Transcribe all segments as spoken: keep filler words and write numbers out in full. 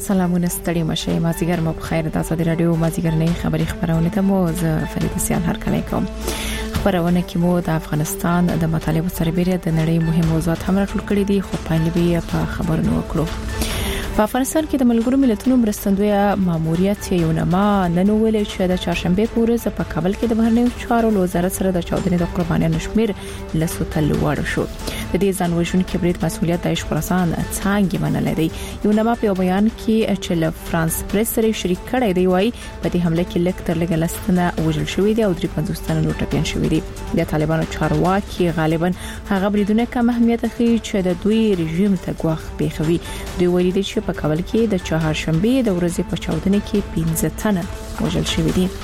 سلامونه ستړي مشه مازیګر مو بخیر د ازادي رادیو مازیګر نه خبري خبرونه ته مو ز فرید سیال هر کله کوم خبرونه کې مو د افغانستان د مطالبه سربېره د نړۍ مهم موضوعات هم راټول کړي دي خو پاینلې په خبرونو وکړو. په افغانستان کې د ملګرو ملتونو مرستندوی ماموریت یو نما نن ویل چې د چهارشنبه په ورځ په کابل کې د بهرنیو چارو وزارت سره د چاودنې د قربانیانو شمیر لسو تل لوړ شو. د دې ځانوژونکو برید مسؤلیت د خراسان څنګه منل دی. یو نما په بیان کې چې له فرانس پریس سره شریک کړی دی وایي په دې حمله کې لک تر لګ لستنه وژل شوې دي او درې پنځوس تنه نور ټپيان شوې دي. د طالبانو چارواکي غالبا هغه بریدونه کم اهمیت خي چې د دوی رژیم ته غوښ پیښوي. دوی ویلي دي چې په کابل کې د چهارشنبه د ورځې په چاودنې کې پنځه تنه وژل شوې دي.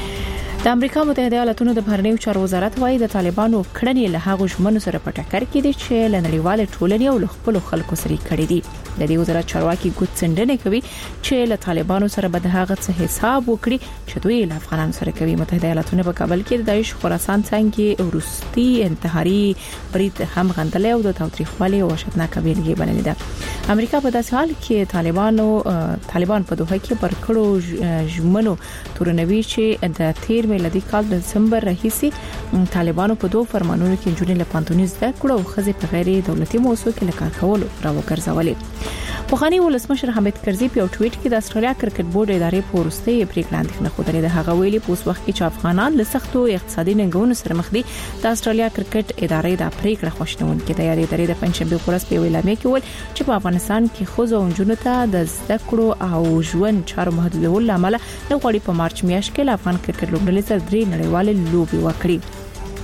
د امریکا متحده ایالاتونو د بهرنیو چارو وزارت وايي د طالبانو کړنې له هغه ژمنو سره په ټکر کې دي چې لنړیوال ټولنې او خپل خلکو سره کړي دي. د دې وزارت چارواکي ګوت څنډنه کوي چې له طالبانو سره به د هغه څه حساب وکړي چې دوی له افغانانو سره کوي. متحده ایالاتونه په کابل کې د داعش خراسان څنګه ورستي انتحاري برید هم غندل او د تاریخوالي او وحشتناک بیلګې بللې ده. امریکا په داسې حال کې طالبانو طالبان په دوحه کې پر کړو ژمنو تورنوي چې د تیر میلادي کال د دسمبر راهیسي طالبانو په دوه فرمانونو کې جوړې لپانتونی زده کړو او خزي په غیر دولتي موسسو کې لکار کول راو ګرځولې. پوخانی ولسمشر حامد کرزي په ټویټ کې د استرالیا کرکټ بورډ ادارې په ورستي پریکړه اندېښنه خوده ده. هغه ویلي په اوس وخت کې چې افغانان له سختو اقتصادي ننګونو سره مخ دي د استرالیا کرکټ ادارې د پریکړه خوشنون کې د یاري ادارې د پنځشنبه په ورځ په ویلامه کې ول چې په افغانستان کې خوځو او جنونو ته د زده کړو او ژوند چارو محدودول لامل نه غوړي په مارچ میاشت کې افغان کرکټ لوبډلې سره درې نړیوال لوبي وکړي.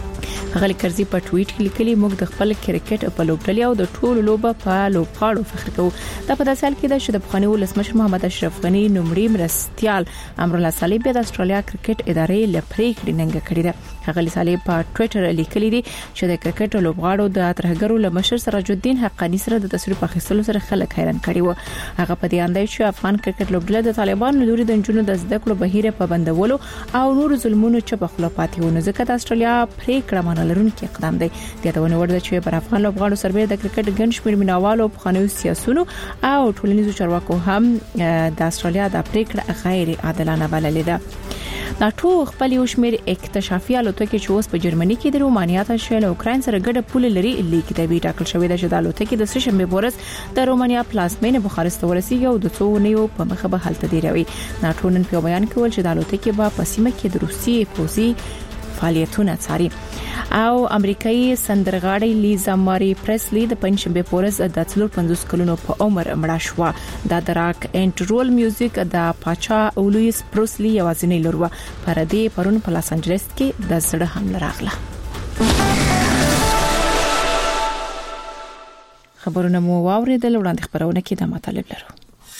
هغه کرزي په ټویټ کې لیکلي موږ د خپل کرکټ په لوبډلې او د ټولو لوبه په لوبغاړو فخر کوو. دا په داسې حال کې ده چې د بخښنې ولسمشر محمد اشرف غنی نومړي مرستيال امرالله صالح د استرالیا کرکټ ادارې لپاره ننګ کړی ده. هغه صالح په ټویټر لیکلي دي چې د کرکټ لوبغاړو د ترهګرو لمشر سراج الدین حقانی سره د تصویر په اخیستلو سره خلک حیران کړي وو. هغه په دې اندای چې افغان کرکټ لوبډله د طالبانو لوري د جنونو د زده کړو بهیره په بندولو او نور ظلمونو چې په خلافات ونه ځکه د استرالیا پریکړه لرونکي اقدام دی. د دونه ورده چې پر افغان لوبغاړو سربېره د کرکټ ګڼ شمېر مینوالو په خانو سیاسيونو او ټولنیزو چارواکو هم د استرالیا د پریکړه غیر عادلانه بللې ده. ناتو خپل یو شمېر اکتشافي الوتکې چې اوس په جرمني کې د رومانیا ته شل اوکراین سره ګډه پول لري لیک دی ټاکل شوې ده چې د الوتکې د سشنبه بورس د رومانیا پلازمینه بخارست ورسیږي او د څو نیو په مخه به حالت دی راوي. ناتو نن په بیان کې ول چې د الوتکې په پسیمه کې د روسي پوزي فعالیتونه څاري. او امریکایي سندرغاړی لیزا ماری پریسلی د پنځشنبه په ورځ د څلور پنځوس کلونو په عمر مړه شو. د دراک اینټ رول میوزیک د پاچا اولویس پروسلی یوازینی لور و. پر دې پرون په لاس انجلس کې د زړه حمله راغله. خبرونه مو واوریدل وړاندې خبرونه کې د مطالب لرو.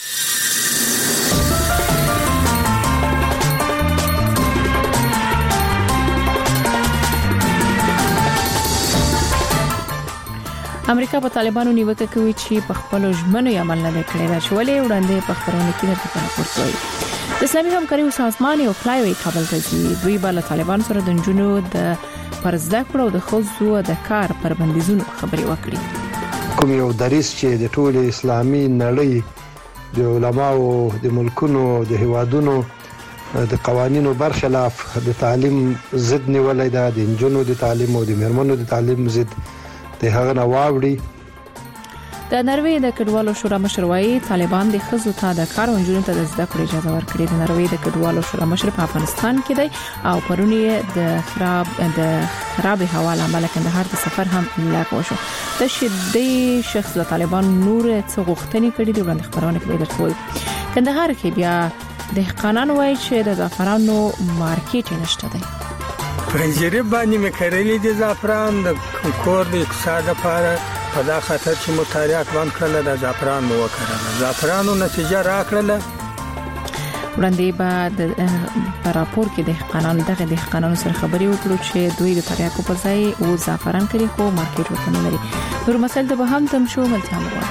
امریکا په طالبانو نیوکه کوي چې په خپل ژمنو عمل نه کړی دا چې ولې وړاندې په خبرونه کې درته راپورټ کوي. د اسلامي همکاري سازمان یو فلای کابل ته ځي. دوی بل طالبان سره د جنونو د پرزده کړو د خوځو د کار پر بندیزونو خبري وکړي. کوم یو دریس چې د ټول اسلامي نړۍ د علماو د ملکونو د هوادونو د قوانینو برخلاف د تعلیم ضد نیولای دا د جنونو د تعلیم او د مرمنو د تعلیم ضد د هغه نواوړي. د نروې د کډوالو شورا مشر وايي طالبان د خزو ته د کار او جنونو ته د زده کړې اجازه ورکړي. د نروې د کډوالو شورا مشر په افغانستان کې دی او پرونی د خراب د خراب هوا لامل کندهار د سفر هم لاګو شو. د شدې شخص د طالبان نور څو غوښتنې کړې دي وړاندې خبرونه کوي درته. کندهار کې بیا د قانون وايي چې د زعفرانو مارکیټ نشته دی. پنځيري باندې مې کړلې دي زعفران د کور د اقتصاد لپاره په دا خاطر چې مطالعات باندې کړل د زعفران مو وکړل. زعفرانو نتیجه راکړل. وړاندې بعد په راپور کې د قانون دغه د قانون سره خبري وکړو چې دوی د تریاکو په ځای او زعفران کړي خو مارکیټ ورته لري. نور مسل د به هم تم شو ملتیا مو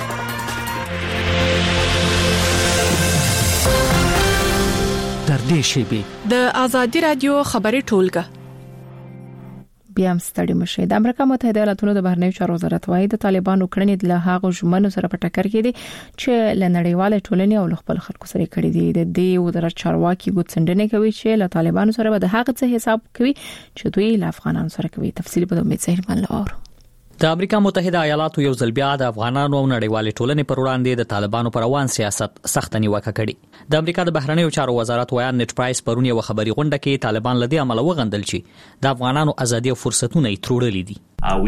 در دې شی به د ازادي رادیو خبري ټولګه بیا هم ستړي مشه. د امریکا متحده ایالاتونو د بهرنیو چارو وزارت وايي د طالبانو کړنې له هغه ژمنو سره په ټکر کې دي چې له نړیوال ټولنې او خپل خلکو سره کړي دي. د دې وزارت چارواکي ګوتڅنډنه کوي چې له طالبانو سره به د هغه څه حساب کوي چې دوی له افغانانو سره کوي. تفصیل په امید سهیل باندې اورو. د امریکا متحده ایالاتو یو ځل بیا د افغانانو او نړیوالې ټولنې پر وړاندې د طالبانو پر روان سیاست سخت نیوکه کړې. د امریکا د بهرنیو چارو وزارت ویان نت پرایس پرون یو خبري غونډه کې طالبان لدی عمل وغندل چې د افغانانو ازادي او فرصتونه یې تروړلې دي.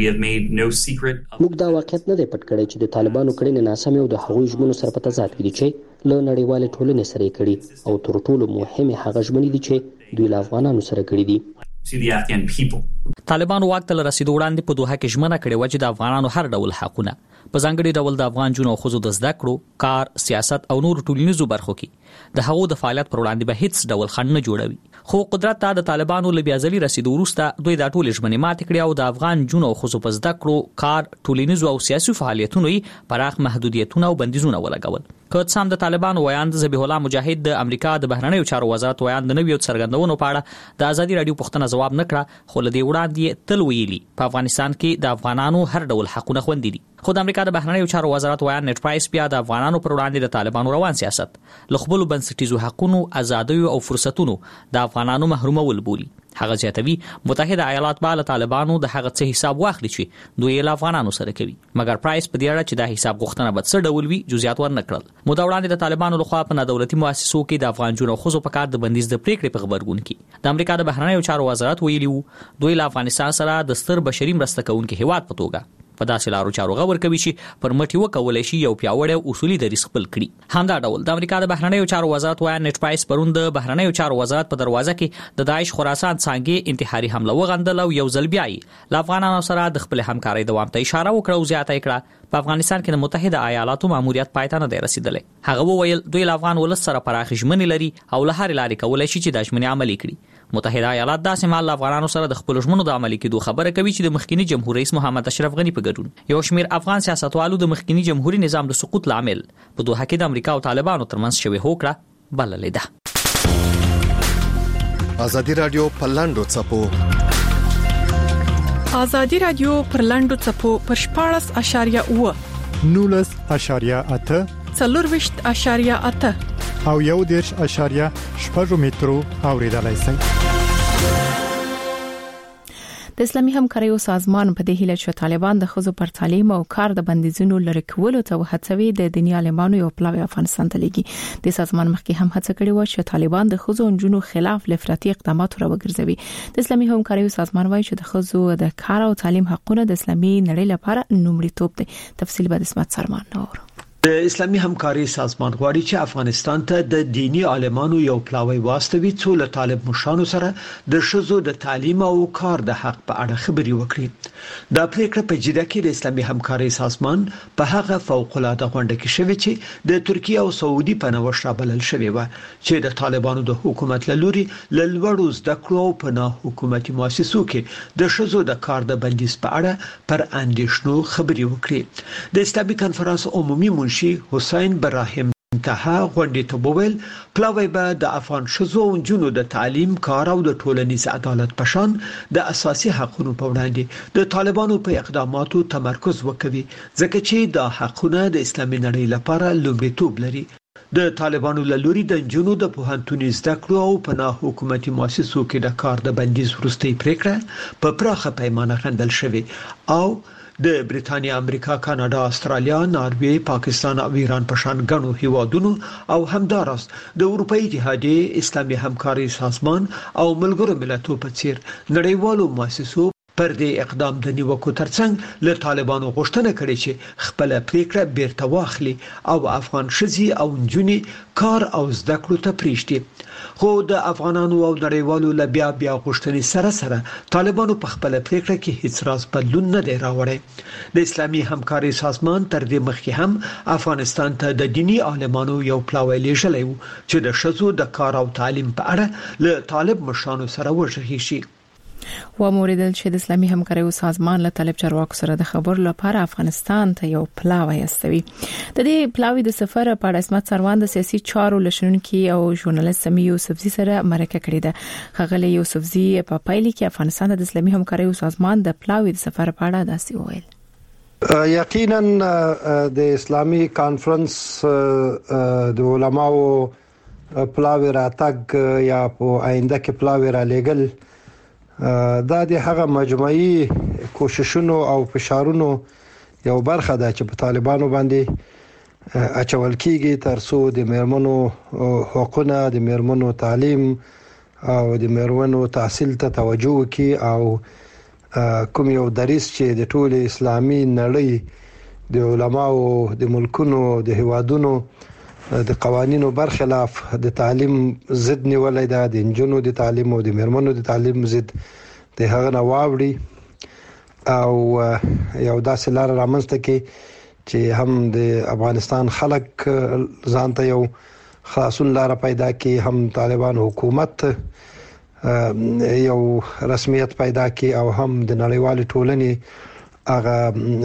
موږ دا واقعیت نه دی پټ کړی چې د طالبانو کړنې ناسمې او د هغوی ژمنو سره په تضاد کې دي چې له نړیوالې ټولنې سره کړي او تر ټولو مهمه هغه ژمنې دي چې دوی له افغانانو سره کړي دي. طالبانو واک ته رسیدو وړاندې په دوحه کې ژمنه کړې و چې د افغانانو هر ډول حقونه په ځانګړي ډول د افغان جنو خو د زده کړو، کار، سیاست او نور ټولنیزو برخو کې د هغو د فعالیت پر وړاندې به هیڅ ډول خنډ نه جوړوي. خو قدرت ته د طالبانو له بیازلي رسیدو وروسته دوی د ټول ژمنې ماتې کړې او د افغان جنو خو په زده کړو، کار، ټولنیزو او سیاسي فعالیتونو یې پراخ محدودیتونه او بندیزونه ولګول. که څه هم د طالبانو ویاند ذبیح الله مجاهد د امریکا د بهرنیو چارو وزارت ویاند د نویو څرګندونو په اړه د ازادي رادیو پوښتنه ځواب نکړه، خو لدی وړاندې تل ویلي په افغانستان کې د افغانانو هر ډول حقونه خوندي دي. خو د امریکا د بهرنیو چارو وزارت ویاند نت پرایس بیا د افغانانو پر وړاندې د طالبانو روان سیاست له خپل بنسټیزو حقونو، ازادیو او فرصتونو د افغانانو محرومول بولي. هغه ځاتوي متحده ایالات به له طالبانو د هغه څه حساب واخلي چې دوی له افغانانو سره کوي. مګر پرایس په دې اړه چې دا حساب غوښتنه به څه ډول وي جزئیات ورنکړل. مودا وړاندې د طالبانو لخوا په دولتي مؤسسو کې د افغان جنو خو په کار د بندیز د پریکړې په خبرګون کې د امریکا د بهرنیو چارو وزارت ویلي وو دوی له افغانستان سره د ستر بشري مرسته کوونکي هیواد په توګه په داسې لارو چارو غور کوي چې پر مټي وکولای شي یو پیاوړی اصولي دریځ خپل کړي. همدا ډول د امریکا د بهرنیو چارو وزارت ویان نت پرایس پرون د بهرنیو چارو وزارت په دروازه کې د داعش خراسان څنګه انتحاري حمله وغندل او یو ځل بیا ل افغانانو سره د خپل همکارۍ دوام ته اشاره وکړه او زیاته کړه په افغانستان کې د متحده ایالاتو ماموریت پایته نه دی رسیدلی. هغه وویل دوی له افغان ولس سره پراخ ژمنې لري او له هر لارې کولای شي چې د ژمنې عملي کړي. متحده ایالات داسې مال افغانانو سره د خپل ژمنو د عملي کېدو خبره کوي چې د مخکنی جمهور رئیس محمد اشرف غنی په ګډون یو شمیر افغان سیاستوالو د مخکنی جمهوریت نظام د سقوط لامل په دوحه کې د امریکا او طالبانو ترمنځ شوی هوکړه بللې ده. ازادي رادیو په لاندو چپو ازادي رادیو پر لاندو چپو پر شپاړس اشاریه اوه نولس اشاریه اته څلور وشت اشاریه اته او یو دیرش اشاریه شپږ مترو اوریدلای شئ. د اسلامي همکاریو سازمان په دې هیله چې طالبان د خزو پر تعلیم او کار د بندیزونو لري کولو ته وهڅوي د دنیا عالمانو یو پلاوی افغانستان ته لګي. د سازمان مخکې هم هڅه کړې و چې طالبان د خزو انجونو خلاف لفراطي اقدامات راوګرځوي. د اسلامي همکاریو سازمان وايي چې د خزو د کار او تعلیم حقونه د اسلامي نړۍ لپاره لومړیتوب دي. تفصیل به د اسمت سرمان نور. د اسلامي همکاري سازمان غواړي چې افغانستان ته د دینی عالمانو یو پلاوی واستوي څو له طالب مشرانو سره د شذو د تعلیم او کار د حق په اړه خبري وکړي. دا پریکړه په جده کې د اسلامي همکاري سازمان په هغه فوق العاده غونډه کې شوې چې د ترکیه او سعودي په نوښت رابلل شوې و چې د طالبانو د حکومت لوري له لوړو زده کړو او په نه حکومتي مؤسسو کې د شذو د کار د بندیز په اړه پر اندیشنو خبري وکړي. د اسلامي کنفرانس عمومي شي حسین براهیم انتها غونډې ته وویل پلاوی به د افغان شذو او جنو د تعلیم، کار او د ټولنیز عدالت په شان د اساسي حقوقو په وړاندې د طالبانو په اقداماتو تمرکز وکوي ځکه چې د حقوقو د اسلامي نړۍ لپاره لومړیتوب لري. د طالبانو لوري د جنو د پوهنتون زده کړو او په نه حکومتي مؤسسو کې د کار د بندیز وروستي پریکړه په پراخه پیمانه غندل شوې او د بریټانیا، امریکا، کاناډا، استرالیا، ناروې، پاکستان او ایران په شان غنو هیوادونو او همدارس د اروپאי اتحادیه، اسلامي همکاري سازمان او ملګرو ملتونو په څیر نړیوالو مؤسسو پر دې اقدام د نیوکو ترڅنګ له طالبانو غوښتنه کړې چې خپل پریکړه بیرته واخلي او افغان شذي او جنونی کار او زده کړو ته پریږدي. خو د افغانانو او نړیوالو له بیا بیا غوښتنې سره سره طالبانو په خپل پریکړه کې هیڅ راز بدلون نه دی راوړی. د اسلامي همکاري سازمان تر دې مخکې هم افغانستان ته د دینی عالمانو یو پلاوی لېږلی و چې د شذو د کار او تعلیم په اړه له طالب مشرانو سره وشرحي شي. و موریدل چې د اسلامي همکارۍ سازمان له طالب چارواکو سره د خبرو لپاره افغانستان ته یو پلاوی استوي. د دې پلاوی د سفر په اړه اسمت سروان د سیاسي چارو لشنونکي او ژورنالیست سمي یوسفزي سره مرکه کړې ده. خغلی یوسفزي په پایله کې افغانستان د اسلامي همکارۍ سازمان د پلاوی د سفر په اړه داسې وویل. یقینا د اسلامي کانفرنس د علماو پلاوی راتګ یا په آینده کې پلاوی را لېګل دا د هغه مجموعي کوششونو او فشارونو یو برخه ده چې په طالبانو باندې اچول کیږي ترڅو د میرمنو حقوقونه، د میرمنو تعلیم او د میرمنو تحصیل ته توجه وکړي او کوم یو دریس چې د ټول اسلامي نړۍ د علماو د ملکونو د هیوادونو د قوانینو برخلاف د تعلیم ضد نیولای ده، د انجونو د تعلیم او د میرمنو د تعلیم ضد د هغه نواوړي او یو داسې لار رامنځته کې چې هم د افغانستان خلک ځان ته یو خاصون لار پیدا کې، هم طالبان حکومت یو رسمیت پیدا کې او هم د نړیوال ټولنې هغه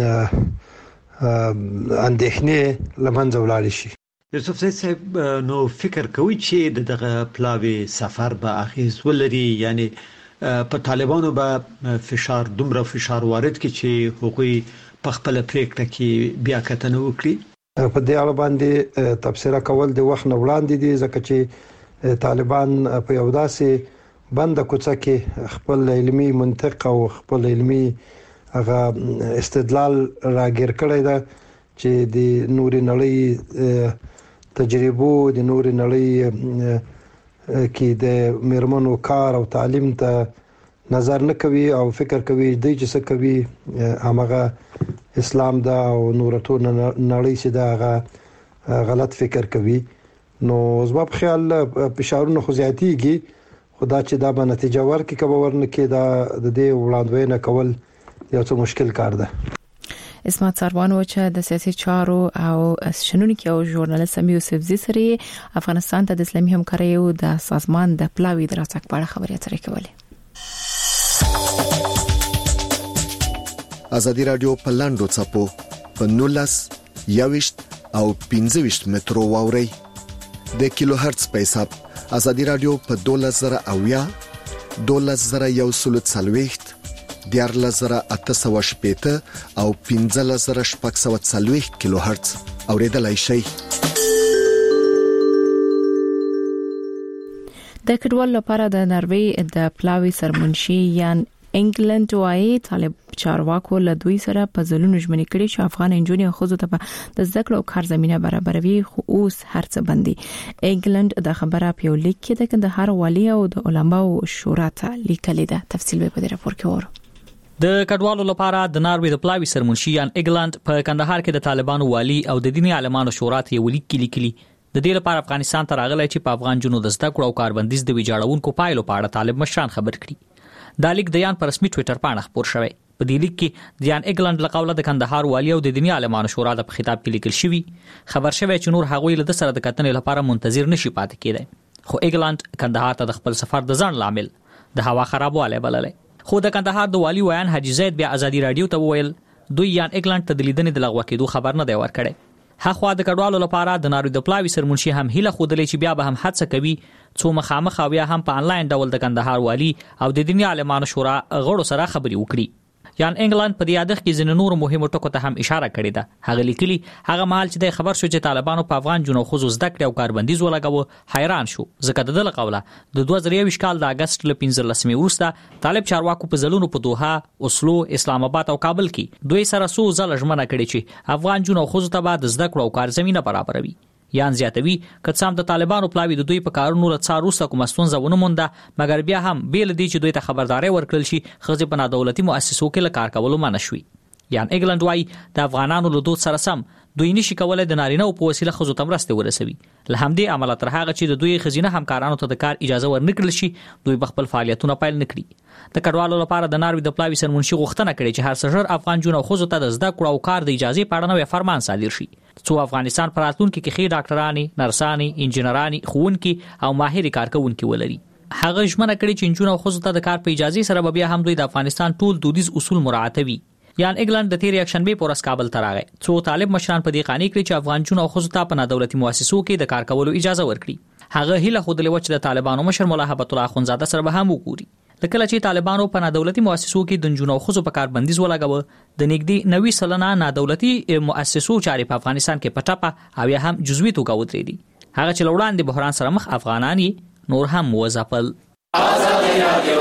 اندېښنې لمنځه ولاړ شي. یوسف صاحب نو فکر کوي چې دغه پلاوی سفر به اخیز ولري، یعنی په طالبانو به فشار دومره فشار وارد کی چې حقوقي په خپل پریکړه کې بیا کتنه وکړي؟ په دې اړه باندې تبصره کول د وخت نه وړاندې دي ځکه چې طالبان په یو داسې بند کوڅه کې خپل علمي منطق او خپل علمي هغه استدلال راګر کړی دا چې د نوري نړۍ تجربو د نور نړۍ کې د میرمنو کار او تعلیم ته نظر نه کوي او فکر کوي د چې څه کوي هغه اسلام دا او نورته نړۍ چې دا هغه غلط فکر کوي. نو زما په خیال فشارونه خو زیاتېږي، خدا چې دا به نتیجه ورکړي کبه ورنه کې دا د دې وړاندوینه کول یو څه مشکل کار ده. اسمت سروان و چې د سیاسي چارو او شنونکي او ژورنالیست سمي یوسفزي سره افغانستان ته د اسلامي همکارۍ د سازمان د پلاوی دراتک په اړه خبرې اترې کولې. ازادي رادیو په لاندو چپو په نولس یاوشت او پنځه وشت مترو واوري د کیلو هرتز په حساب ازادي رادیو په دولس زره او یا دولس زره یو سلوت سلويخت دیار لزره اته شپېته او پنځه لزره شپږ سوه څلوېښت کیلو هرتز اوریدلای شي. د کډوال لپاره د نروې د پلاوی سرمنشي یان انګلند وايي طالب چارواکو له دوی سره په ځلونو ژمنې کړې چې افغان انجونې او ښځو ته د زده کړو او کار زمينه برابروي، خو اوس هرڅه بندي. انګلند د خبره په لیک کې د کندهار والي او د علماو شورا ته لیکلې ده. تفصیل به په دې راپور کې ورو. د کډوالو لپاره د ناروې د پلاوی سرمنشي یان انګلند په کندهار کې د طالبانو والي او د دیني عالمانو شورا ته ولیک کې لیکلي د دې لپاره افغانستان ته راغلی چې په افغان جنو د زده کړو او کاربندیز د ویجاړونکو پایلو په اړه طالب مشران خبر کړي. دا لیک د یان پر رسمي ټوئیټر باندې خبر شوی. په دې لیک کې د یان انګلند له قوله د کندهار والي او د دیني عالمانو شورا د خطاب کې لیکل شوی خبر شوی چې نور هغوی له سره د کتنې لپاره منتظر نشي پاتې کېدای، خو انګلند کندهار ته د خپل سفر د ځان لامل د هوا خرابواله بللې. خو د کندهار د والي ویان حاجی زید بیا ازادي رادیو ته وویل دوی یان انګلند ته د لیدنې د لغوه کېدو خبر نه دی ورکړی. هغه د کډوالو لپاره د ناروې د پلاوی سرمنشي هم هیله خودلې چې بیا به هم حادثه کوي څو مخامخ او بیا هم په انلاین ډول د کندهار والي او د دیني عالمانو شورا غړو سره خبري وکړي. یان انګلند په دې یادښت کې ځینې نور مهمو ټکو ته هم اشاره کړې ده. هغه لیکلي هغه مهال چې د خبر شو چې طالبانو په افغان جنو خصوص زده کړې او کاربندیز ولګاوه حیران شو، ځکه د دغه قوله د دوه زره یو کال د اگست ل پنځلسمې وروسته طالب چارواکو په ځلونو په دوحه، اوسلو، اسلام آباد او کابل کې دوی سره سو ځله ژمنه کړې چې افغان جنو خصوص ته به د زده کړو او کار زمينه برابروي. یان زیاتوي که څام د طالبانو پلاوی د دوی په کارونو له څار وروسته کوم ستونزه ونه مونده، مګر بیا هم بیل دي چې دوی ته خبرداري ورکړل شي خځې په نادولتي مؤسسو کې له کار کولو منع شوي. یان انګلند وايي د افغانانو له دود سره سم دوی نشي کولای د نارینه په وسیله خځو ته مرسته ورسوي. له همدې عمله تر هغه چې د دوی خزینه همکارانو ته د کار اجازه ورنکړل شي دوی خپل فعالیتونه پیل نکړي. د کډوالو لپاره د ناروې د پلاوی سرمنشي غوښتنه کړې چې هر سحر افغان جون او خځو ته د زده کړو او کار د اجازه په اړه نوې فرمان صادر شي څو افغانستان پر راتلونکي کې خې ډاکټرانی، نرسانی، انجنیرانی، ښوونکي او ماهر کارکونکي ولري. هغه ژمنه کړې چې نجونو او ښځو ته د کار په اجازه سره بیا هم دوی د افغانستان ټول دودیز اصول مراعاتوي. یان انګلند د تیر یک شنبه پر اس کابل ته راغی. څو طالب مشران په دې قانې کړی چې افغان جون او ښځو ته په نادولتي مؤسسو کې د کار کولو اجازه ورکړي. هغه هیله خو د لوچ د طالبانو مشر مولا هبت الله اخونزاده سره به هم وګوري. د کله چې طالبانو په نادولتي مؤسسو کې د جون او ښځو په کار بندیز ولګاوه، د نګدي نوي سلنه نادولتي مؤسسو چارې په افغانستان کې پټاپه او یا هم جزوي توګه ودرېدي. هغه چې لوړان د بحران سره مخ افغانان نور هم وځپل. آزاد رادیو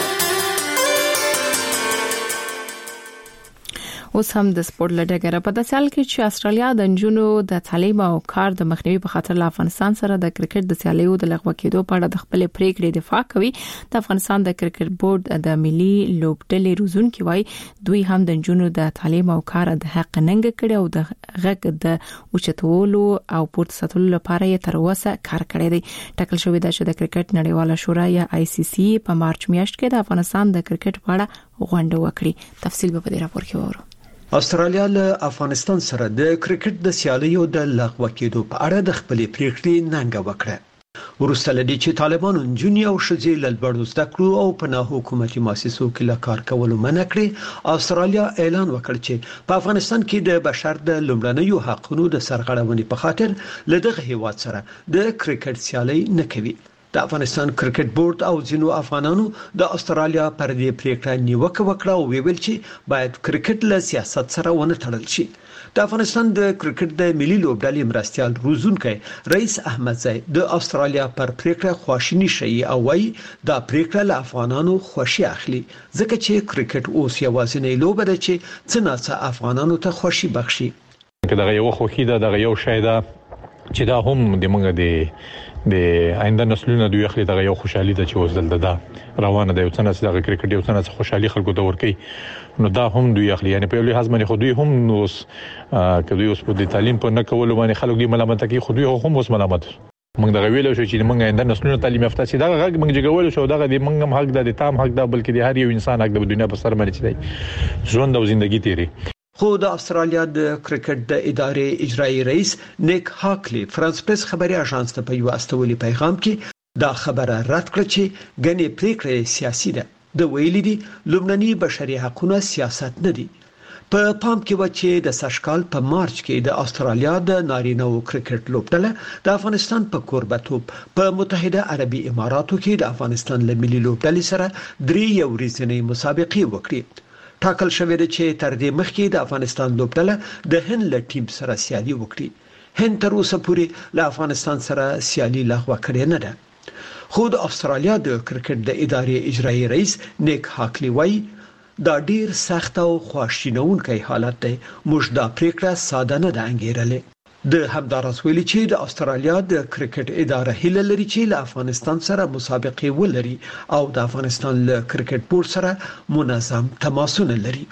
اوس هم د سپورت لډګره په داسې حال کې چې استرالیا د نجونو د تعلیم او کار د مخنیوي په خاطر له افغانستان سره د کرکټ د سیالیو د لغوه کېدو په اړه د خپل پریکړې دفاع کوي. د افغانستان د کرکټ بورډ د ملي لوبډلې روزونکي وایي دوی هم د نجونو د تعلیم او کار د حق ننګ کړي او د غږ د اوچتولو او پورته ساتلو لپاره یې تر اوسه کار کړی دی. ټاکل شوی دی چې د کرکټ نړیواله شورا یا آی سی سی په مارچ میاشت کې د افغانستان د کرکټ په اړه غونډه وکړي. تفصیل به په دې راپور کې وورو. استرالیا له افغانستان سره د کرکټ د سیالیو د لغوه کېدو په اړه د خپل پریکړې ننګه وکړه. ورسته لدی چې طالبانو نجونې او ښځې له لوړو زده کړو او په نه حکومتي مؤسسو کې له کار کولو منع کړې، استرالیا اعلان وکړ چې په افغانستان کې د بشر د لومړنیو حقوقو د سرغړونې په خاطر له دغه هیواد سره د کرکټ سیالي نه کوي. د افغانستان کرکټ بورډ او ځینو افغانانو د استرالیا پر دې پریکړه نیوکه وکړه او ویل چې باید کرکټ له سیاست سره ونه تړل شي. د افغانستان د کرکټ د ملي لوبډلې مرستيال روزونکي رئیس احمدزی د استرالیا پر پریکړه خواشینی شي او وايي دا پریکړه له افغانانو خوشي اخلي ځکه چې کرکټ اوس یوازینی لوبه ده چې څنګه افغانانو ته خوشي بخشي. دغه یو خوخي ده دغه یو شای ده چې دا هم د موږ د د آینده نسلونو د یو خلک دغه یو خوشحالي ده چې اوس دلته ده روانه ده، یو څنګه چې دغه کرکټ یو څنګه چې خوشحالي خلکو ته ورکي، نو دا هم دوی اخلي. یعنی په لوی حزمنه خو دوی هم اوس کدوې اوس په تعلیم په نه کولو باندې خلک دی ملامت کوي، خو دوی هم اوس ملامت. موږ دغه ویلو شو چې موږ آینده نسلونو تعلیم یافته شي، دغه حق موږ جوړول شو، دغه د موږ هم حق ده، د تام حق ده، بلکې د هر یو انسان حق ده په دنیا په سر باندې چې دی ژوند او ژوندۍ تیری. خو د استرالیا د کرکټ د ادارې اجرایی رئیس نیک هاکلی فرانس پریس خبري اژانس ته په یو استولي پیغام کې دا خبره رد کړه چې غني پریکړه سیاسي ده. د ویلي دي لومړني بشري حقوقو سیاست نه دي. په پام کې و چې د سشکال په مارچ کې د استرالیا د نارینه او کرکټ لوبډله د افغانستان په کوربتوب په متحده عربي اماراتو کې د افغانستان له ملي لوبډلې سره درې یو ورځنۍ مسابقې وکړې. ټاکل شوې ده چې تر دې مخکې د افغانستان لوبډله د هند له ټیم سره سیالي وکړي. هند تر اوسه پورې له افغانستان سره سیالي لغوه کړې نه ده. خو د استرالیا د کرکټ د ادارې اجرایی رئیس نیک هاکلی وایي دا ډیر سخت او خواشینونکی حالت دی، موږ دا پریکړه ساده نه ده انګیرلې. د همدارس ویلي چې د استرالیا د کرکټ اداره هیله لري چې له افغانستان سره مسابقې ولري او د افغانستان له کرکټ بورډ سره منظم تماسونه لري.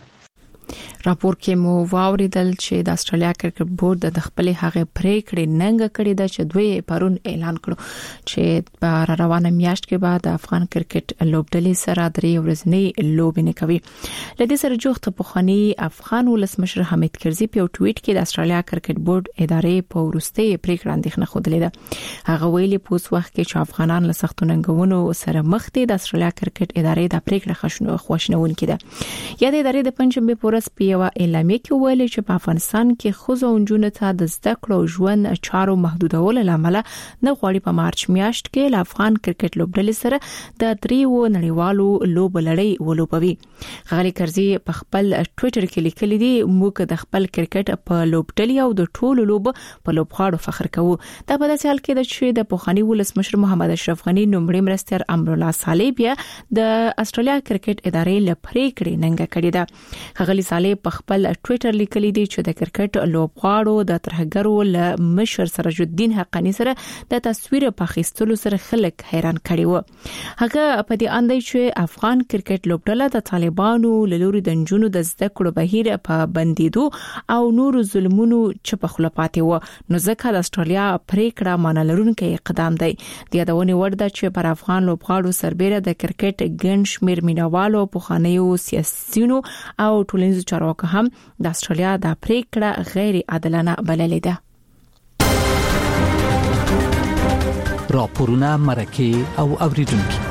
راپور کې مو واوریدل چې د استرالیا کرکټ بورډ د خپل هغه پریکړې ننګه کړې ده چې دوی پرون اعلان کړو چې په روانه میاشت کې بعد د افغان کرکټ لوبډلې سره درې ورځنۍ لوبې نه کوي. لدې سره جوخت په خاني افغان ولسمشر حمید کرزي په ټویټ کې د استرالیا کرکټ بورډ ادارې په ورستي پریکړه اندېښنه خوده ده. هغه ویلي په اوس وخت کې چې افغانان له سختو ننګونو سره مخ دي، د استرالیا کرکټ ادارې د پریکړه خوښنونکې ده. یا د ادارې د پنځمبه پورس په یو اعلامیه کې ویل چې په افغانستان کې ښځو او نجونو ته د زده کړو ژوند چارو محدودول لامل نه غواړي په مارچ میاشت کې له افغان کرکټ لوبډلې سره د دریو نړیوالو لوب لړۍ ولوبوي. غالي کرزي په خپل ټوئیټر کې لیکلي دي موږ د خپل کرکټ په لوبډلې او د ټولو لوب په لوبغاړو فخر کوو. دا په داسې حال کې ده چې د پوخانی ولسمشر محمد اشرف غنی نومړي مرستیال امر الله صالح بیا د استرالیا کرکټ ادارې لپاره کړي ننګه کړې ده. غالي صالح په خپل ټوئیټر لیکلي دي چې د کرکټ لوبغاړو د ترهګرو له مشر سراج الدین حقانی سره د تصویر په اخیستلو سره خلک حیران کړي وو. هغه په دې اندای چې افغان کرکټ لوبډله د طالبانو له لوري د نجونو د زده کړو بهیر په بندیدو او نور ظلمونو چپه خله پاتې و، نو ځکه د استرالیا پریکړه مانلرونکو اقدام دی. د یادونې وړ ده چې پر افغان لوبغاړو سربېره د کرکټ ګڼ شمېر مینوالو پخوانیو سیاسيونو او ټولنیزو چارواکو هم د استرالیا د پریکړه غیر عادلانه بللې ده. راپورونه مرکه او اوریدونکو.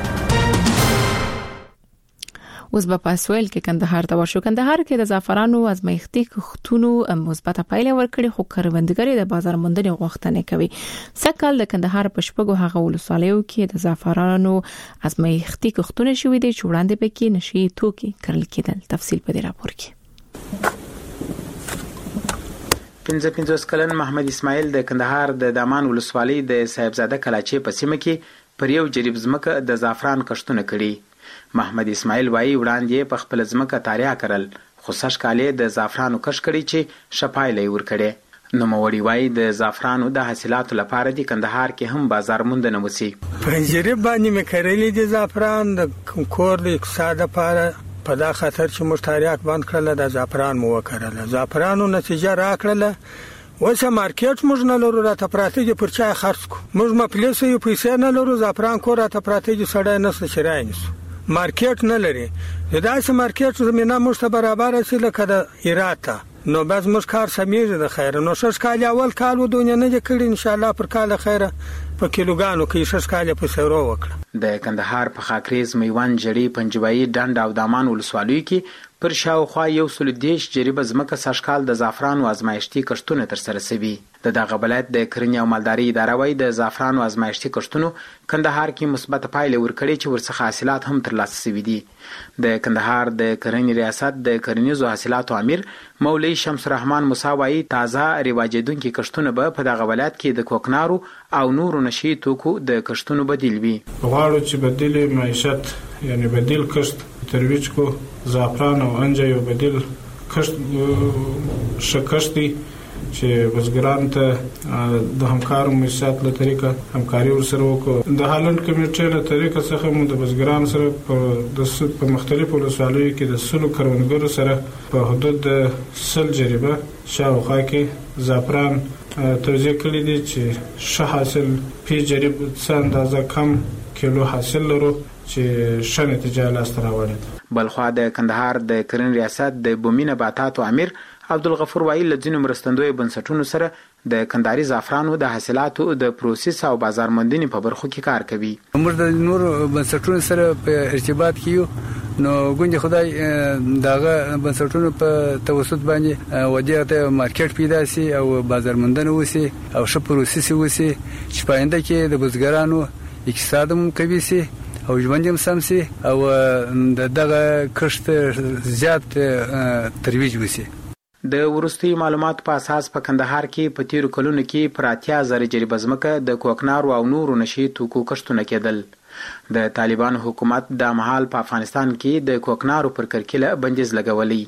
اوس په پاسویل کې کندهار ته ورشو. کندهار کې د زعفرانو ازمایښتي کښتونو مثبته پایله ورکړي، خو کروندګر د بازار موندنې غوښتنه کوي. سکهال د کندهار په شپږو هغه ولسوالیو کې د زعفرانو ازمایښتي کښتونه شوې دي چې وړاندې پکې نشي توکي کرل کېدل. تفصیل په دې راپور کې. پنځه پنځوس کلن محمد اسماعیل د کندهار د دامان ولسوالۍ د صاحبزاده کلاچې په سیمه کې پر یو جریب ځمکه د زعفران کښتونه کړي. محمد اسماعیل وایي وړاندې په خپل ځمکه تاریا کرل، خو سږ کال د زعفرانو کښت کړي چې شپایلې ورکړي. نو موري وایي د زعفرانو د حاصلاتو لپاره د کندهار کې هم بازار موندنه وسی. په جریب باندې مې کړلې د زعفران د کور د اقتصاد لپاره په دا خاطر چې مشتریات بند کړل د زعفران مو وکړل. زعفرانو نتیجه راکړله. وسه مارکیټ موږ نه لرو، راته پراته دي پر چا خرڅ کو. موږ مپلیس یو پیسې نه لرو، زعفران کو راته پراته دي سړی نه څه شرای نشو. مارکیټ نه لري. دا چې مارکیټ زمينه موږ ته برابر شي لکه د ایراته، نو بس موږ کار سمېږي د خیر. نو شش کال اول کال و دنیا نه کړی، ان شاء الله پر کال خیره په کیلوګانو کې شش کال په سورو وکړه. د کندهار په خاکریز، میوان، جړی، پنجوایي، ډنډ او دامان ولسوالیو کې پر شاوخوا یو سل دیش جریبه ځمکه سږکال د زعفرانو ازمایښتي کښتونه ترسره شوي. د دغه ولایت د کرنې او مالدارۍ اداره وایي د زعفرانو ازمایښتي کښتونو کندهار کې مثبت پایلې ورکړي چې ورڅخه حاصلات هم ترلاسه شوي دي. د کندهار د کرنې ریاست د کرنیزو حاصلاتو امیر مولوي شمس الرحمن موسی وایي تازه رواجېدونکي کښتونه به په دغه ولایت کې د کوکنارو او نورو نشي توکو د کښتونو بدیل وي. غواړو چې بدیل معیشت یعنی بدیل کښت ترویج کو. زعفران او انجه یو بدیل کښت شکشتي چې بزګران ته د همکارو مؤسسات له طریقه همکاري ورسره وکړو. د هالند کمیټې له طریقه څخه مو د بزګران سره په د په مختلفو ولسوالیو کې د سلو کروندګرو سره په حدود د سل جریبه شاوخوا کې زعفران توزیع کړي دي چې ښه حاصل پی جریب څه اندازه کم کیلو حاصل لرو چې ښه نتیجه لاسته راوړي. بلخوا د کندهار د کرنې ریاست د بومي نباتاتو امیر عبدالغفور وایي له ځینو مرستندویو بنسټونو سره د کندهاري زعفرانو د حاصلاتو د پروسس او بازار موندنې په برخو کې کار کوي. موږ د نور بنسټونو سره په ارتباط کې یو، نو ګوندې خدای دغه بنسټونو په توسط باندې ودیغه ته مارکیټ پیدا شي او بازار موندنه وشي او ښه پروسس وشي چې په آینده کې د بزګرانو اقتصاد هم قوي شي او ژوند هم سم شي او دغه کښت زیات ترویج وشي. د وروستي معلوماتو په اساس په کندهار کې په تیرو کلونو کې پر اتیا زره جریبه ځمکه د کوکنارو او نورو نشي توکو کښتونه کېدل. د طالبانو حکومت د مهال په افغانستان کې د کوکنارو پر کرکیله بندیز لګولي.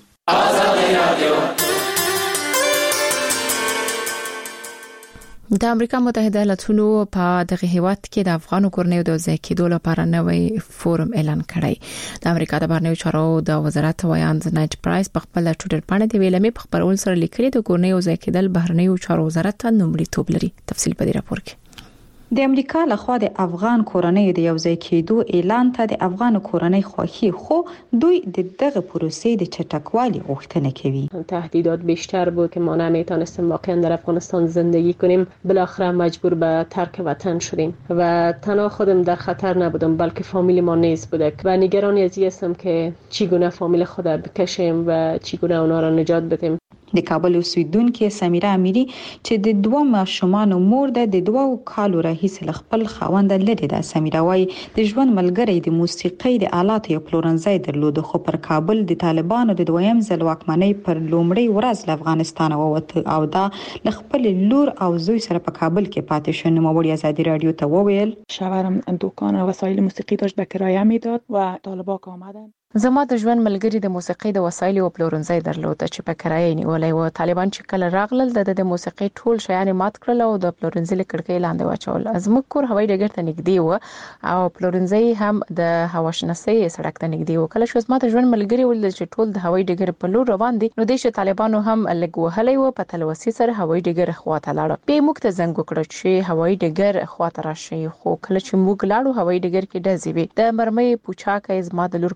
د امریکا متحده ایالاتونو په دغه هیواد کې د افغان کورنیو د ځای کېدو لپاره نوې فورم اعلان کړی. د امریکا د بهرنیو چارو د وزارت ویاند نایټ پرایس په خپل ټوئیټر باندې د ویلمې په خبرول سره لیکلي د کورنیو ځای کېدل بهرنیو چارو وزارت ته لومړیتوب لري. تفصیل په دې راپور کې. د امریکا لخوا د افغان کورنۍ د یوځای کېدو اعلان ته د افغان کورنۍ خوښي، خو دوی د دغه پروسې د چټکوالي غوښتنه کوي. تهدیدات بیشتر بود که ما نمیتونستیم واقعا در افغانستان زندگی کنیم. بالاخره مجبور به ترک وطن شدیم و تنها خودم در خطر نبودم بلکه فامیل ما نیز بوده و نگرانی از این هستم که چگونه فامیل خود بکشیم و چگونه اونا را نجات بدیم. د کابل اوسیدونکو سمیره امیری چې د دوه ماشومانو مور ده، د دوه کالو راهیسې خپل خاوند لري ده. سمیره وايي د ژوند ملګری د موسیقي د آلات یو پلورنځي درلود، خو پر کابل د طالبانو د دویم ځل واکمنۍ پر لومړی ورځ له افغانستان ووت او دا ل خپل لور او زوی سره په کابل کې پاتې شو. نوموړي ازادي رادیو ته وویل شوهرم دکان وسایل موسیقی داشت به کرایه میداد و طالبان آمدن. زما د ژوند ملګری د موسیقي د وسایل او پلورنځي درلود چې په کرایه نیولای و. طالبان چې کله راغلل د موسیقي ټول شیان مات کړل او د پلورنځي لکړکۍ لاندې واچول. ازموږ کور هوایي ډګر ته نږدې و او پلورنځي هم د هواشناسي سړک ته نږدې و. کله چې زما د ژوند ملګری ول چې ټول د هوایي ډګر په لور روان دي، نو د ش طالبانو هم لګ وهلې و په تلوسي سره هوایي ډګر خواته لاړ. په موږ ته زنګ وکړ چې هوایي ډګر خواته راشي، خو کله چې موږ لاړو هوایي ډګر کې ډزې وي. د مرمۍ پوچاکه زما د لور په لاس ولې